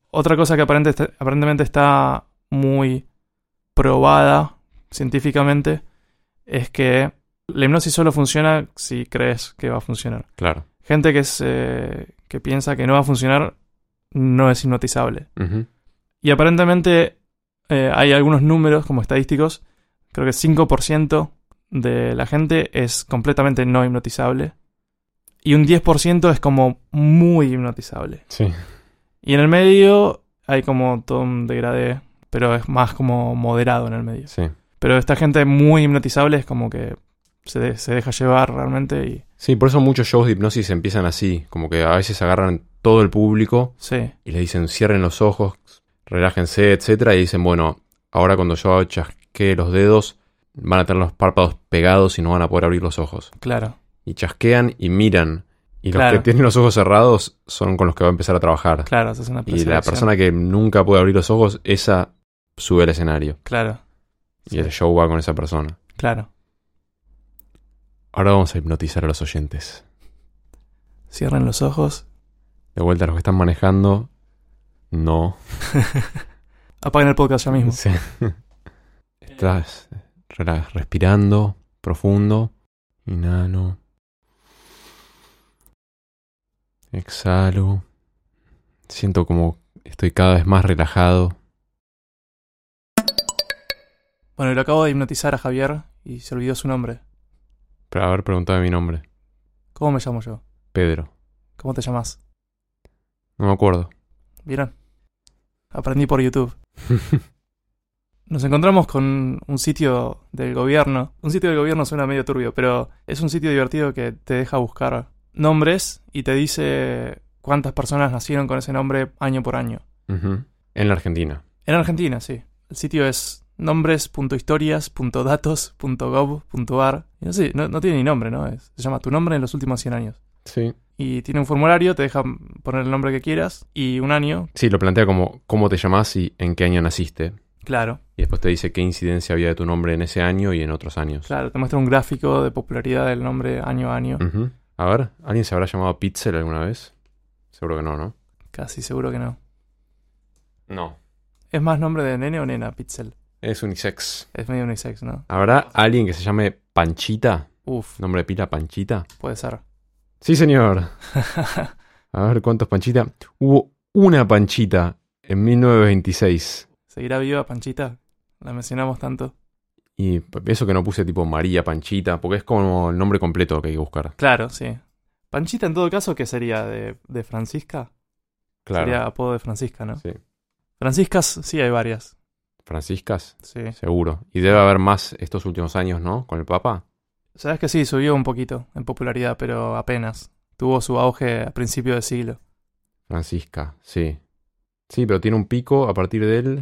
Otra cosa que aparentemente está muy probada científicamente es que la hipnosis solo funciona si crees que va a funcionar. Claro. Gente que piensa que no va a funcionar no es hipnotizable. Ujú. Y aparentemente hay algunos números como estadísticos. Creo que 5% de la gente es completamente no hipnotizable. Y un 10% es como muy hipnotizable. Sí. Y en el medio hay como todo un degradé, pero es más como moderado en el medio. Sí. Pero esta gente muy hipnotizable es como que se deja llevar realmente y... Sí, por eso muchos shows de hipnosis empiezan así. Como que a veces agarran todo el público Sí, y les dicen cierren los ojos, relájense, etcétera. Y dicen, bueno, ahora cuando yo chasquee los dedos, van a tener los párpados pegados y no van a poder abrir los ojos. claro. Y chasquean y miran. Y los Claro. que tienen los ojos cerrados son con los que va a empezar a trabajar. Claro, esa es una Y la preselección. persona que nunca puede abrir los ojos, esa sube al escenario. Claro, Y el show va con esa persona. claro. Ahora vamos a hipnotizar a los oyentes. Cierren los ojos, De vuelta a los que están manejando. No. apaguen el podcast ya mismo. Sí. Estás respirando profundo. Inhalo. Exhalo. Siento como estoy cada vez más relajado. Bueno, y lo acabo de hipnotizar a Javier y se olvidó su nombre. Pero haber preguntado mi nombre. ¿Cómo me llamo yo? Pedro. ¿Cómo te llamas? No me acuerdo. ¿Vieron? Aprendí por YouTube. Nos encontramos con un sitio del gobierno. Un sitio del gobierno suena medio turbio, pero es un sitio divertido que te deja buscar nombres y te dice cuántas personas nacieron con ese nombre año por año. Ujú. En la Argentina. En Argentina, sí. El sitio es nombres.historias.datos.gov.ar. Y no sé, no tiene ni nombre, ¿no? Se llama Tu nombre en los últimos 100 años. Sí. Y tiene un formulario, te deja poner el nombre que quieras y un año. Sí, lo plantea como cómo te llamás y en qué año naciste. Claro, Y después te dice qué incidencia había de tu nombre en ese año y en otros años. claro. Te muestra un gráfico de popularidad del nombre año a año. Ujú. A ver, ¿alguien se habrá llamado Pitzel alguna vez? Seguro que no, ¿no? Casi seguro que no. No. ¿Es más nombre de nene o nena, Pitzel? Es unisex. Es medio unisex, ¿no? ¿Habrá alguien que se llame Panchita? Uf, ¿Nombre de pila Panchita? puede ser. Sí, señor. A ver, ¿cuántos Panchita? Hubo una Panchita en 1926. ¿Seguirá viva Panchita? La mencionamos tanto. Y eso que no puse tipo María Panchita, porque es como el nombre completo que hay que buscar. Claro, sí. Panchita en todo caso, ¿qué sería? ¿De Francisca? Claro. Sería apodo de Francisca, ¿no? Sí. Franciscas, sí hay varias. Franciscas, Sí. seguro. Y debe haber más estos últimos años, ¿no? Con el Papa. Sabes que sí, subió un poquito en popularidad, pero apenas. Tuvo su auge a principio de siglo. Francisca, sí. Sí, pero tiene un pico a partir del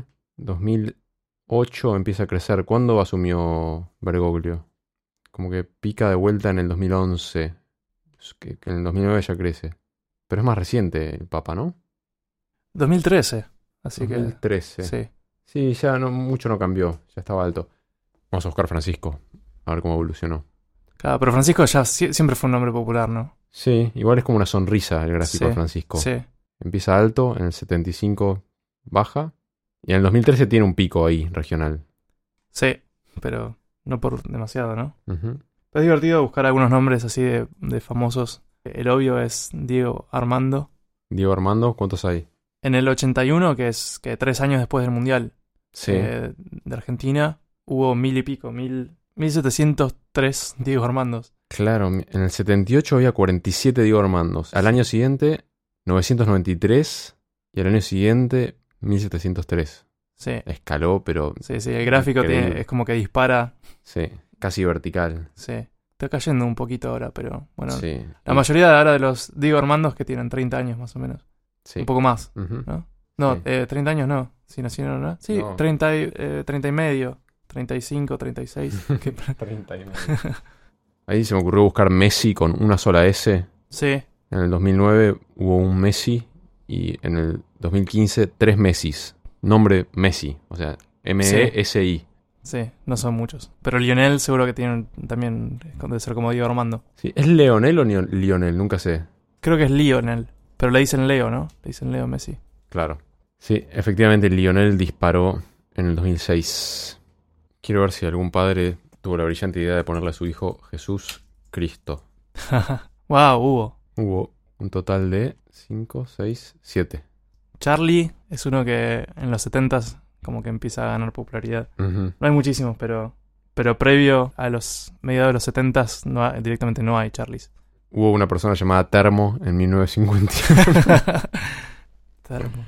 2008 empieza a crecer. ¿Cuándo asumió Bergoglio? Como que pica de vuelta en el 2011. Que en el 2009 ya crece. Pero es más reciente el Papa, ¿no? 2013. Así 2013. que. Sí. Sí, ya no, mucho no cambió. Ya estaba alto. Vamos a buscar Francisco. A ver cómo evolucionó. Claro, pero Francisco ya siempre fue un nombre popular, ¿no? Sí, igual es como una sonrisa el gráfico Sí, de Francisco. Sí. Empieza alto, en el 75 baja. Y en el 2013 tiene un pico ahí, regional. Sí, pero no por demasiado, ¿no? Ujú. Es divertido buscar algunos nombres así de famosos. El obvio es Diego Armando. Diego Armando, ¿cuántos hay? En el 81, que es que 3 años después del Mundial Sí. de Argentina, hubo 1000 y pico, 1703 Diego Armandos. Claro, en el 78 había 47 Diego Armandos. Al año siguiente, 993. Y al año siguiente, 1703. Sí, Escaló, pero sí, el gráfico Increíble. es como que dispara. sí, casi vertical. Sí, está cayendo un poquito ahora, pero bueno. Sí. La mayoría de ahora de los Diego Armandos que tienen 30 años más o menos. Sí. Un poco más, Ujú. ¿no? No, Sí. 30 años no. Si nacieron, ¿no? Sí, No. 30 y medio, 35, 36. que- 39. Ahí se me ocurrió buscar Messi con una sola S. Sí, En el 2009 hubo un Messi y en el 2015 3 Messis. Nombre Messi, o sea, M-E-S-I. sí, no son muchos. Pero Lionel seguro que tienen también, debe ser como Diego Armando. Sí, ¿es Leonel o Lionel? Nunca sé. Creo que es Lionel, pero le dicen Leo, ¿no? Le dicen Leo Messi. Claro. Sí, efectivamente Lionel disparó en el 2006. Quiero ver si algún padre tuvo la brillante idea de ponerle a su hijo Jesús Cristo. Wow, hubo. Hubo un total de 5, 6, 7. Charlie es uno que en los 70s como que empieza a ganar popularidad. Ujú. No hay muchísimos, pero previo a los mediados de los 70s directamente no hay Charlies. Hubo una persona llamada Termo en 1951. Termo.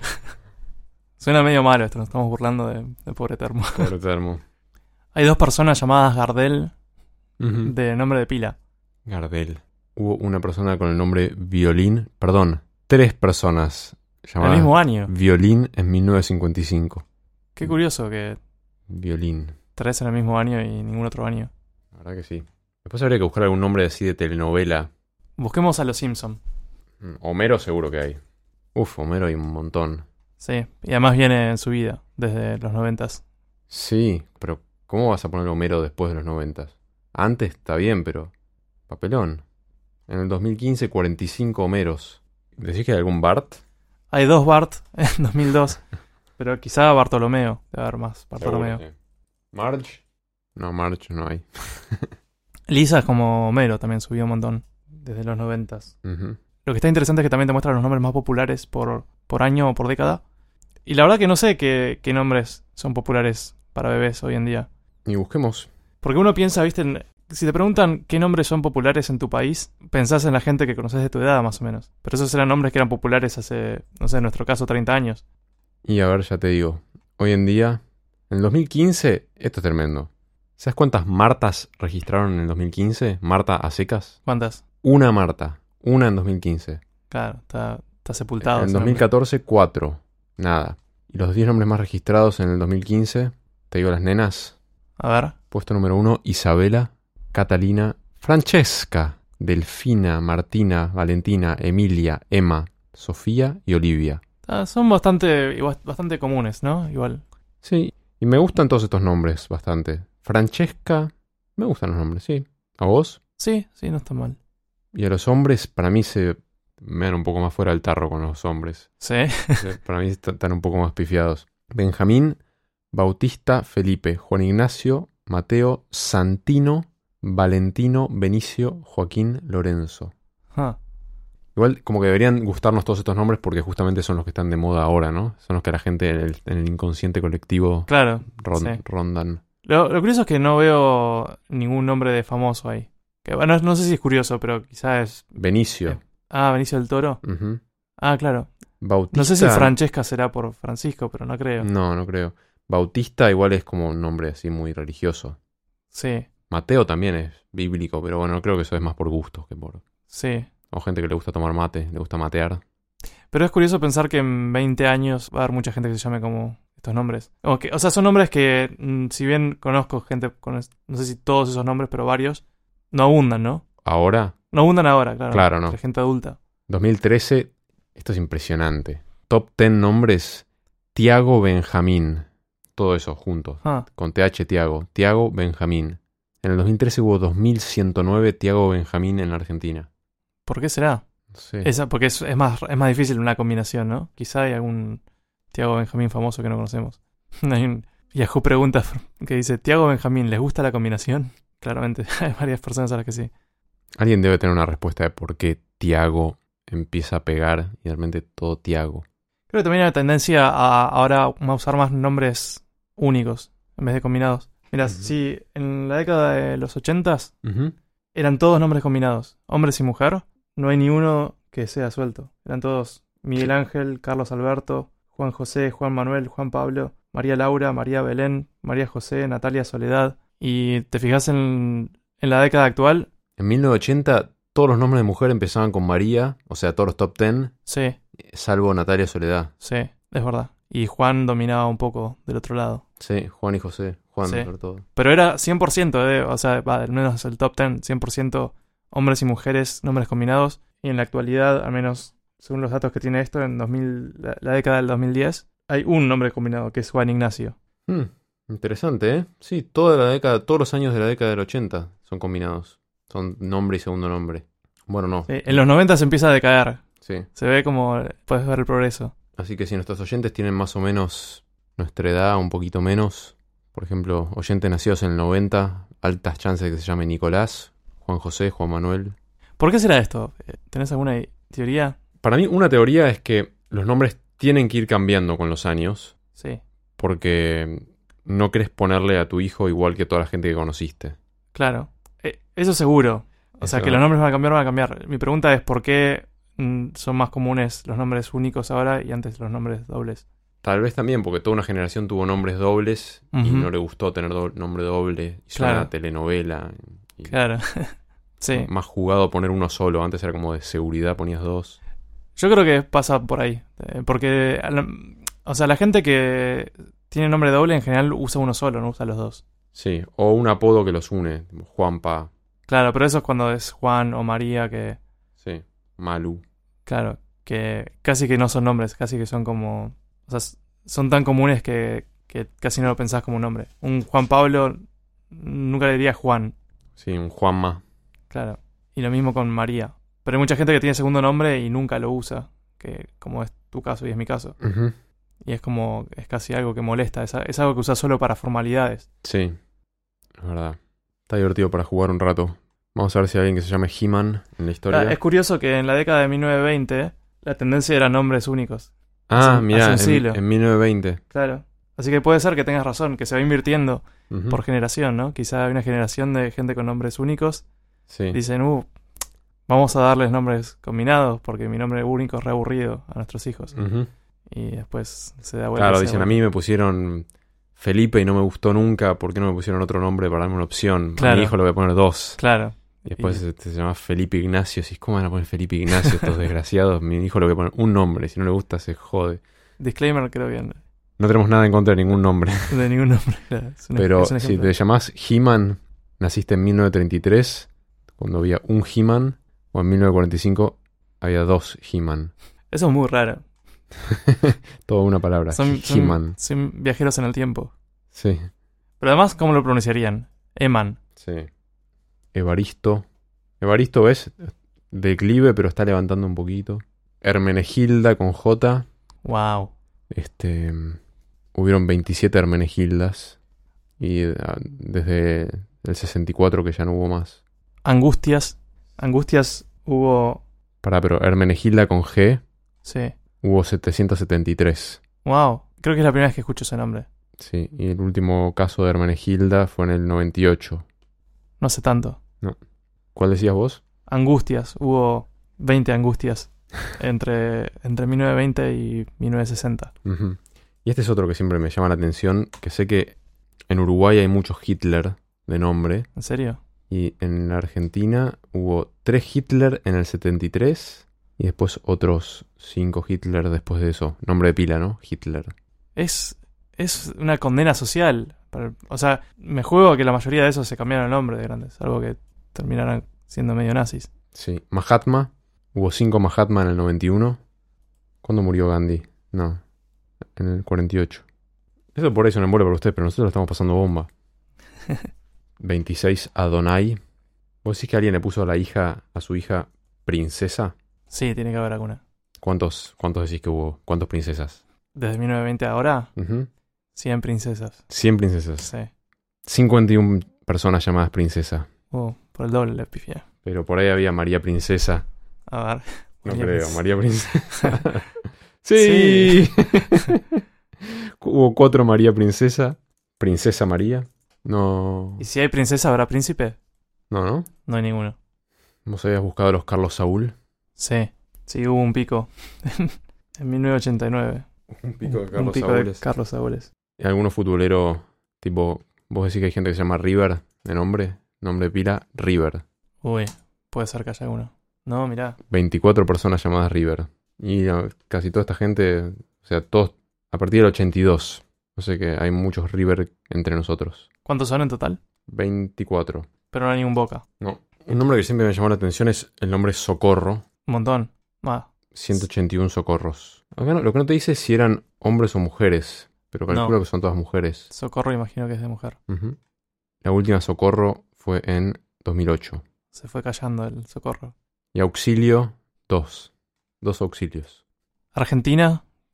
Suena medio malo esto, nos estamos burlando de pobre Termo. Pobre Termo. Hay 2 personas llamadas Gardel Ujú. de nombre de pila. Gardel. Hubo una persona con el nombre Violín. Perdón, 3 personas El llamadas mismo año. Violín en 1955. Qué curioso que Violín. 3 en el mismo año y ningún otro año. La verdad que sí. Después habría que buscar algún nombre así de telenovela. Busquemos a los Simpson. Homero seguro que hay. Uf, Homero hay un montón. Sí, y además viene en su vida, desde los 90s. Sí, pero ¿cómo vas a poner Homero después de los 90? Antes está bien, pero... Papelón. En el 2015, 45 Homeros. ¿Decís que hay algún Bart? Hay 2 Bart en 2002, pero quizá Bartolomeo, debe haber más Bartolomeo. Seguro, sí. ¿Marge? No, Marge no hay. Lisa es como Homero, también subió un montón, desde los 90s. Ujú. Lo que está interesante es que también te muestra los nombres más populares por año o por década. Y la verdad que no sé qué nombres son populares para bebés hoy en día. Y busquemos. Porque uno piensa, viste, si te preguntan qué nombres son populares en tu país, pensás en la gente que conoces de tu edad, más o menos. Pero esos eran nombres que eran populares hace, no sé, en nuestro caso, 30 años. Y a ver, ya te digo. Hoy en día, en el 2015, esto es tremendo. ¿Sabes cuántas Martas registraron en el 2015? Marta a secas. ¿Cuántas? Una Marta. Una en 2015. Claro, está sepultado. En ese nombre. 2014, 4. Nada. Y los 10 nombres más registrados en el 2015, te digo las nenas. A ver. Puesto número 1, Isabela, Catalina, Francesca, Delfina, Martina, Valentina, Emilia, Emma, Sofía y Olivia. Son bastante comunes, ¿no? Igual. Sí, y me gustan todos estos nombres bastante. Francesca, me gustan los nombres, sí. ¿A vos? Sí, no está mal. Y a los hombres, para mí me dan un poco más fuera del tarro con los hombres. Sí. Para mí están un poco más pifiados. Benjamín, Bautista, Felipe, Juan Ignacio, Mateo, Santino, Valentino, Benicio, Joaquín, Lorenzo. Ah, Igual como que deberían gustarnos todos estos nombres porque justamente son los que están de moda ahora, ¿no? Son los que la gente en el inconsciente colectivo claro. Sí. rondan. Lo curioso es que no veo ningún nombre de famoso ahí. Que, bueno, no sé si es curioso, pero quizás es... Benicio. Benicio del Toro. Ujú. Ah, claro. Bautista. No sé si Francesca será por Francisco, pero no creo. No creo. Bautista igual es como un nombre así muy religioso. Sí, Mateo también es bíblico, pero bueno, creo que eso es más por gustos que por... sí. O gente que le gusta tomar mate, le gusta matear. Pero es curioso pensar que en 20 años va a haber mucha gente que se llame como estos nombres. O sea, son nombres que, si bien conozco gente con... No sé si todos esos nombres, pero varios, no abundan, ¿no? Ahora, No abundan ahora, claro. Claro, no. Entre gente adulta. 2013, esto es impresionante. Top 10 nombres, Tiago Benjamín. Todo eso juntos. Ah, Con TH Tiago. Tiago Benjamín. En el 2013 hubo 2109 Tiago Benjamín en la Argentina. ¿por qué será? No sé. Porque es más difícil una combinación, ¿no? Quizá hay algún Tiago Benjamín famoso que no conocemos. Hay un Yahoo pregunta que dice, ¿Tiago Benjamín les gusta la combinación? Claramente, hay varias personas a las que sí. Alguien debe tener una respuesta de por qué Tiago empieza a pegar y realmente todo Tiago. Creo que también hay una tendencia a ahora a usar más nombres únicos en vez de combinados. Mira, Ujú. si en la década de los 80s Ujú. eran todos nombres combinados, hombres y mujer, no hay ni uno que sea suelto. Eran todos Miguel Ángel, Carlos Alberto, Juan José, Juan Manuel, Juan Pablo, María Laura, María Belén, María José, Natalia Soledad. Y te fijas en la década actual, En 1980 todos los nombres de mujer empezaban con María, o sea, todos los top 10, sí, salvo Natalia Soledad. sí, es verdad. Y Juan dominaba un poco del otro lado. Sí, Juan y José. Juan, Sí. sobre todo. Pero era 100%, o sea, al menos el top 10, 100% hombres y mujeres, nombres combinados. Y en la actualidad, al menos según los datos que tiene esto, en la década del 2010, hay un nombre combinado, que es Juan Ignacio. Interesante, ¿eh? Sí, todos los años de la década del 80 son combinados. Son nombre y segundo nombre. Bueno, no. Sí, en los 90 se empieza a decaer. Sí. Se ve como, puedes ver el progreso. Así que si nuestros oyentes tienen más o menos nuestra edad, un poquito menos, por ejemplo, oyentes nacidos en el 90, altas chances de que se llame Nicolás, Juan José, Juan Manuel. ¿Por qué será esto? ¿Tenés alguna teoría? Para mí, una teoría es que los nombres tienen que ir cambiando con los años, Sí, porque no querés ponerle a tu hijo igual que toda la gente que conociste. claro. Eso seguro. O sea, Eso. que los nombres van a cambiar, van a cambiar. Mi pregunta es por qué son más comunes los nombres únicos ahora y antes los nombres dobles. Tal vez también porque toda una generación tuvo nombres dobles y Ujú. no le gustó tener nombre doble. Y suena Claro. a telenovela. Y Claro. Sí. más jugado poner uno solo. Antes era como de seguridad, ponías dos. Yo creo que pasa por ahí. Porque, o sea, la gente que tiene nombre doble en general usa uno solo, no usa los dos. Sí, o un apodo que los une. Como Juanpa, Claro, pero eso es cuando es Juan o María que, sí, Malu. claro, que casi que no son nombres, casi que son como... O sea, son tan comunes que casi no lo pensás como un nombre. Un Juan Pablo nunca le diría Juan, Sí, un Juanma. claro. Y lo mismo con María. Pero hay mucha gente que tiene segundo nombre y nunca lo usa, que como es tu caso y es mi caso. Ujú. Y es como, es casi algo que molesta, es algo que usas solo para formalidades. Sí, es verdad. Está divertido para jugar un rato. Vamos a ver si hay alguien que se llame He-Man en la historia. Es curioso que en la década de 1920 la tendencia era nombres únicos. Ah, hace mirá, un siglo. en 1920. Claro. Así que puede ser que tengas razón, que se va invirtiendo Ujú. por generación, ¿no? Quizá hay una generación de gente con nombres únicos. Sí. Dicen, vamos a darles nombres combinados porque mi nombre único es re aburrido a nuestros hijos. Ujú. Y después se da vuelta. Claro, se da dicen, a vuelta. mí me pusieron Felipe y no me gustó nunca. ¿Por qué no me pusieron otro nombre para darme una opción? A Claro. mi hijo le voy a poner dos. Claro. Y después se llama Felipe Ignacio. Si, ¿cómo van a poner Felipe Ignacio estos desgraciados? Mi hijo le voy a poner un nombre. Si no le gusta, se jode. Disclaimer, creo que No tenemos nada en contra de ningún nombre. de ningún nombre. Claro, Pero es un si ejemplo. te llamás He-Man, naciste en 1933, cuando había un He-Man, o en 1945 había dos He-Man. Eso es muy raro. Toda una palabra. He-Man. Son viajeros en el tiempo. Sí, Pero además, ¿cómo lo pronunciarían? Eman. sí. Evaristo. Evaristo es declive, pero está levantando un poquito. Hermenegilda con J. Wow. Hubieron 27 Hermenegildas. Y desde el 64 que ya no hubo más. Angustias. Angustias hubo... Pero Hermenegilda con G Sí. hubo 773. Wow. Creo que es la primera vez que escucho ese nombre. Sí, y el último caso de Hermenegilda fue en el 98. No sé tanto. ¿Cuál decías vos? Angustias. Hubo 20 angustias entre 1920 y 1960. Ujú. Y este es otro que siempre me llama la atención, que sé que en Uruguay hay muchos Hitler de nombre, ¿En serio? y en la Argentina hubo 3 Hitler en el 73, y después otros 5 Hitler después de eso. Nombre de pila, ¿no? Hitler. Es una condena social. O sea, me juego a que la mayoría de esos se cambiaron el nombre de grandes. Algo que terminaran siendo medio nazis. Sí. Mahatma. Hubo 5 Mahatma en el 91. ¿Cuándo murió Gandhi? No. En el 48. Eso por ahí es un embole para ustedes, pero nosotros lo estamos pasando bomba. 26 Adonai. ¿Vos decís que alguien le puso a su hija princesa? Sí, tiene que haber alguna. ¿Cuántos decís que hubo? ¿Cuántas princesas? Desde 1920 a ahora, Ujú. 100 princesas. 100 princesas. Sí. 51 personas llamadas princesa. Por el doble le pifié. Pero por ahí había María Princesa. A ver. No María creo, Princesa. María Princesa. ¡Sí! Hubo 4 María Princesa. Princesa María. No. ¿Y si hay princesa, habrá príncipe? No. No hay ninguno. ¿Vos habías buscado a los Carlos Saúl? Sí. Sí, hubo un pico. En 1989. Un pico de Un Carlos pico Saúl. de Carlos Saúles. ¿Y algunos futboleros, tipo, vos decís que hay gente que se llama River de nombre? Nombre de pila, River. Uy, puede ser que haya uno. No, mirá. 24 personas llamadas River. Y casi toda esta gente, o sea, todos a partir del 82. No sé que hay muchos River entre nosotros. ¿Cuántos son en total? 24. Pero no hay ningún Boca. No. Un nombre que siempre me llamó la atención es el nombre Socorro. Un montón. 181 socorros. Acá lo que no te dice es si eran hombres o mujeres, pero calculo No. que son todas mujeres. Socorro imagino que es de mujer. Ujú. La última Socorro fue en 2008. Se fue callando el Socorro. Y Auxilio, 2. 2 auxilios. Argentina,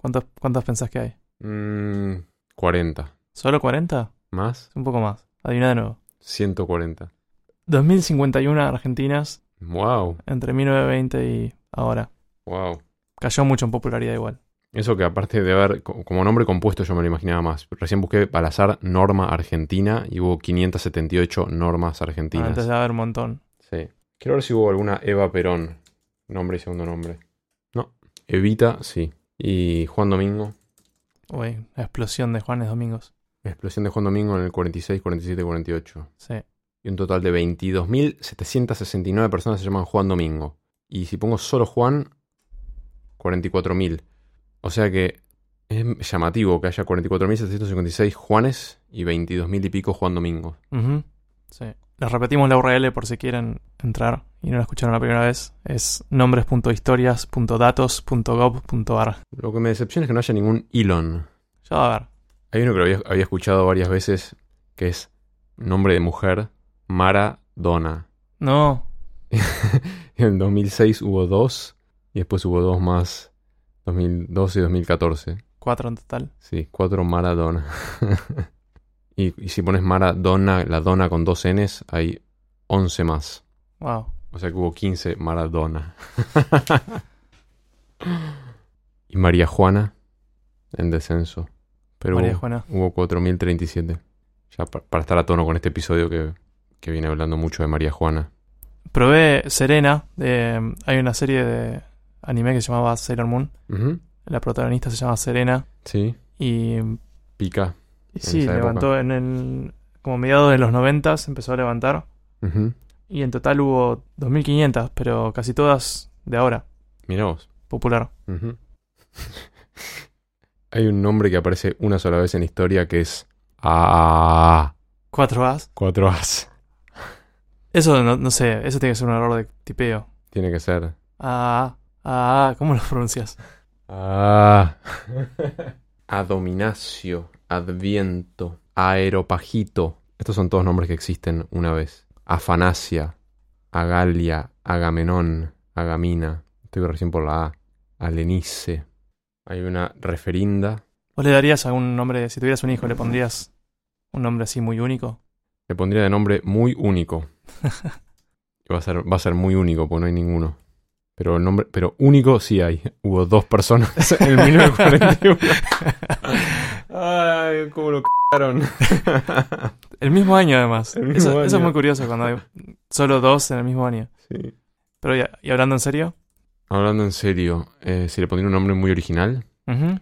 ¿Cuántas pensás que hay? 40. ¿Solo 40? ¿Más? Un poco más. Adivina de nuevo. 140. 2051 argentinas Wow. entre 1920 y ahora. Wow. Cayó mucho en popularidad igual. Eso que aparte de haber, como nombre compuesto yo me lo imaginaba más. Recién busqué al azar Norma Argentina y hubo 578 normas argentinas. Antes de haber un montón. Sí. Quiero ver si hubo alguna Eva Perón. Nombre y segundo nombre. No. Evita, sí. Y Juan Domingo. Uy, la explosión de Juanes Domingos. Explosión de Juan Domingo en el 46, 47, 48. Sí. Y un total de 22.769 personas se llaman Juan Domingo. Y si pongo solo Juan, 44.000. O sea que es llamativo que haya 44.756 Juanes y 22.000 y pico Juan Domingo. Uh-huh. Sí. Les repetimos la URL por si quieren entrar y no la escucharon la primera vez. Es nombres.historias.datos.gov.ar. Lo que me decepciona es que no haya ningún Elon. Ya va a ver. Hay uno que lo había escuchado varias veces, que es nombre de mujer, Maradona. No. En 2006 hubo 2 y después hubo 2 más, 2012 y 2014. 4 en total. Sí, 4 Maradona. y si pones Maradona, la dona con 2 Ns, hay 11 más. Wow. O sea que hubo 15 Maradona. Y María Juana en descenso. Pero María Juana. hubo 4.037. Ya para estar a tono con este episodio que viene hablando mucho de María Juana. Probé Serena. Hay una serie de anime que se llamaba Sailor Moon. Uh-huh. La protagonista se llama Serena. Sí, Y pica. sí, esa levantó como mediados de los 90 empezó a levantar. Uh-huh. Y en total hubo 2.500, pero casi todas de ahora. Mirá vos. Popular. Uh-huh. Hay un nombre que aparece una sola vez en historia que es 4 As. 4 As. Eso no sé, eso tiene que ser un error de tipeo. Tiene que ser. ¿Cómo lo pronuncias? Adominacio, Adviento, Aeropagito. Estos son todos nombres que existen una vez. Afanasia, Agalia, Agamenón, Agamina. Estoy recién por la A. Alenice. Hay una Referinda. ¿Vos le darías algún nombre, si tuvieras un hijo, le pondrías un nombre así muy único? Le pondría de nombre muy único. Va a ser muy único, porque no hay ninguno. Pero único sí hay. Hubo 2 personas en el 1941. Ay, cómo lo cagaron. El mismo año, además. El mismo Eso es año. muy curioso cuando hay solo 2 en el mismo año. Sí. Pero ¿y hablando en serio? Hablando en serio, si le pondría un nombre muy original, Uh-huh.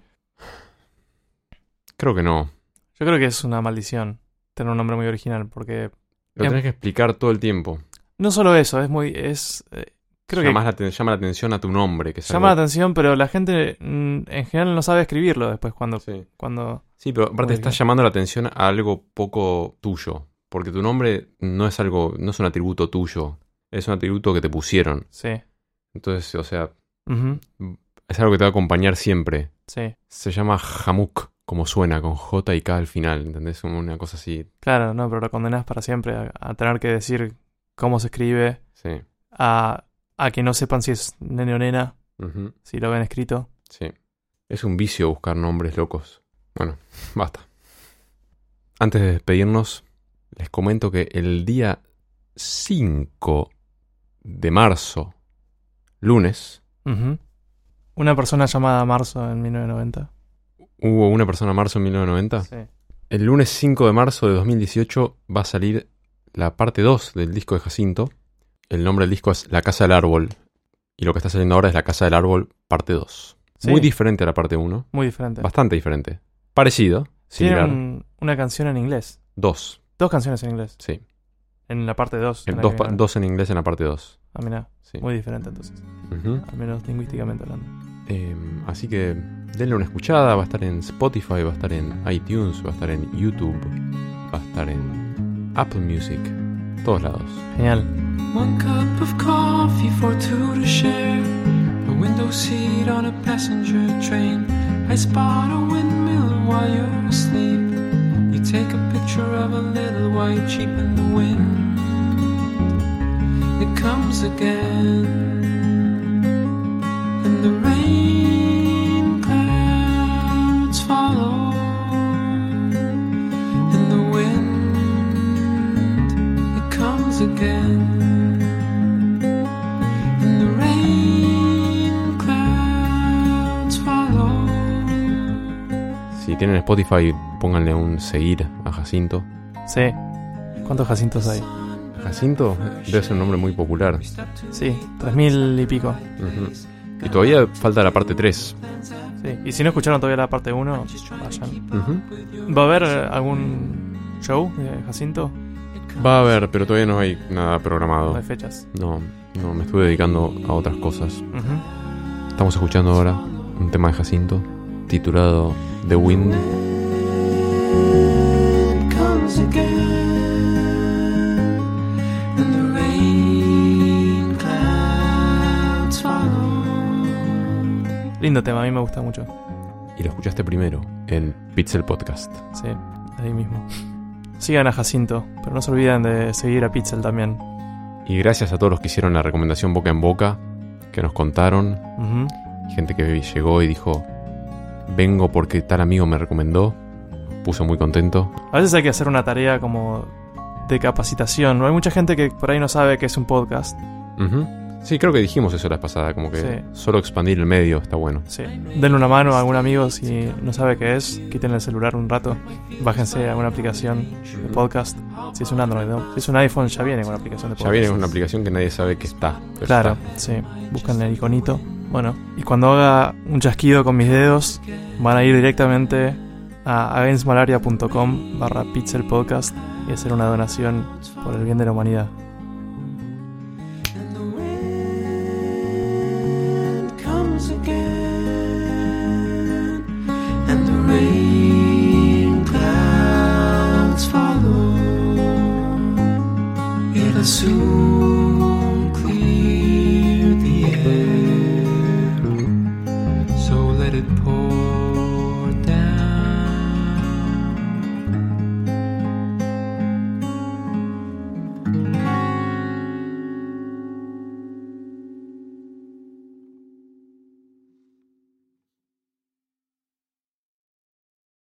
creo que no. Yo creo que es una maldición tener un nombre muy original, porque Lo tenés que explicar todo el tiempo. no solo eso, creo que llama la atención a tu nombre. Que es llama la algo... atención, pero la gente en general no sabe escribirlo después cuando... Sí, pero aparte estás llamando la atención a algo poco tuyo. Porque tu nombre no es un atributo tuyo. Es un atributo que te pusieron. Sí. Entonces, o sea, Uh-huh. es algo que te va a acompañar siempre. Sí. Se llama Jamuk, como suena, con J y K al final, ¿entendés? Como una cosa así. Claro, no, pero lo condenás para siempre a tener que decir cómo se escribe, Sí. a que no sepan si es nene o nena, Ujú. si lo ven escrito. Sí. Es un vicio buscar nombres locos. Bueno, basta. Antes de despedirnos, les comento que el día 5 de marzo, lunes, Uh-huh. Una persona llamada Marzo en 1990. hubo una persona marzo en 1990. Sí. El lunes 5 de marzo de 2018 va a salir la parte 2 del disco de Jacinto. El nombre del disco es La Casa del Árbol. Y lo que está saliendo ahora es La Casa del Árbol, parte 2. Sí. Muy diferente a la parte 1. Muy diferente. Bastante diferente. Parecido, similar. Tienen una canción en inglés. 2, 2 canciones en inglés. sí. En la parte 2. Dos en inglés en la parte 2. Ah, mirá. Sí. Muy diferente entonces. Ujú. Al menos lingüísticamente hablando. Así que denle una escuchada. Va a estar en Spotify, va a estar en iTunes, va a estar en YouTube, va a estar en Apple Music. Todos lados. Genial. 1 cup of coffee for 2 to share. A window seat on a passenger train. I spot a windmill while you're asleep. You take a picture of a little white sheep in the wind. It comes again. And the rain clouds again. And the rain clouds follow. Si tienen Spotify, pónganle un seguir a Jacinto. Sí. ¿Cuántos Jacintos hay? Jacinto debe ser un nombre muy popular. Sí, 3000 y pico. Ujú. Y todavía falta la parte 3. Sí. Y si no escucharon todavía la parte 1, vayan. Ujú. ¿Va a haber algún show de Jacinto? Va a haber, pero todavía no hay nada No programado. hay fechas. No, me estuve dedicando a otras cosas. Ujú. Estamos escuchando ahora un tema de Jacinto titulado The Wind. Comes again. And the rain clouds follow. Lindo tema, a mí me gusta mucho. Y lo escuchaste primero en Pixel Podcast. Sí, ahí mismo. Sigan a Jacinto, pero no se olviden de seguir a Pixel también. Y gracias a todos los que hicieron la recomendación boca en boca, que nos contaron. Ujú. Gente que llegó y dijo, vengo porque tal amigo me recomendó. Puso muy contento. A veces hay que hacer una tarea como de capacitación, ¿no? Hay mucha gente que por ahí no sabe que es un podcast. Ujú. Sí, creo que dijimos eso la vez pasada, como que Sí. solo expandir el medio está bueno. Sí. Denle una mano a algún amigo si no sabe qué es. Quítenle el celular un rato. Bájense alguna aplicación de podcast. Si es un Android, ¿no? Si es un iPhone ya viene con la aplicación de podcast. Ya viene una aplicación que nadie sabe que está. Pero Claro, está. sí. Buscan el iconito. Bueno, y cuando haga un chasquido con mis dedos, van a ir directamente a againsmalaria.com/pixelpodcast y hacer una donación por el bien de la humanidad. And the wind comes again. And the rain clouds follow. It'll soon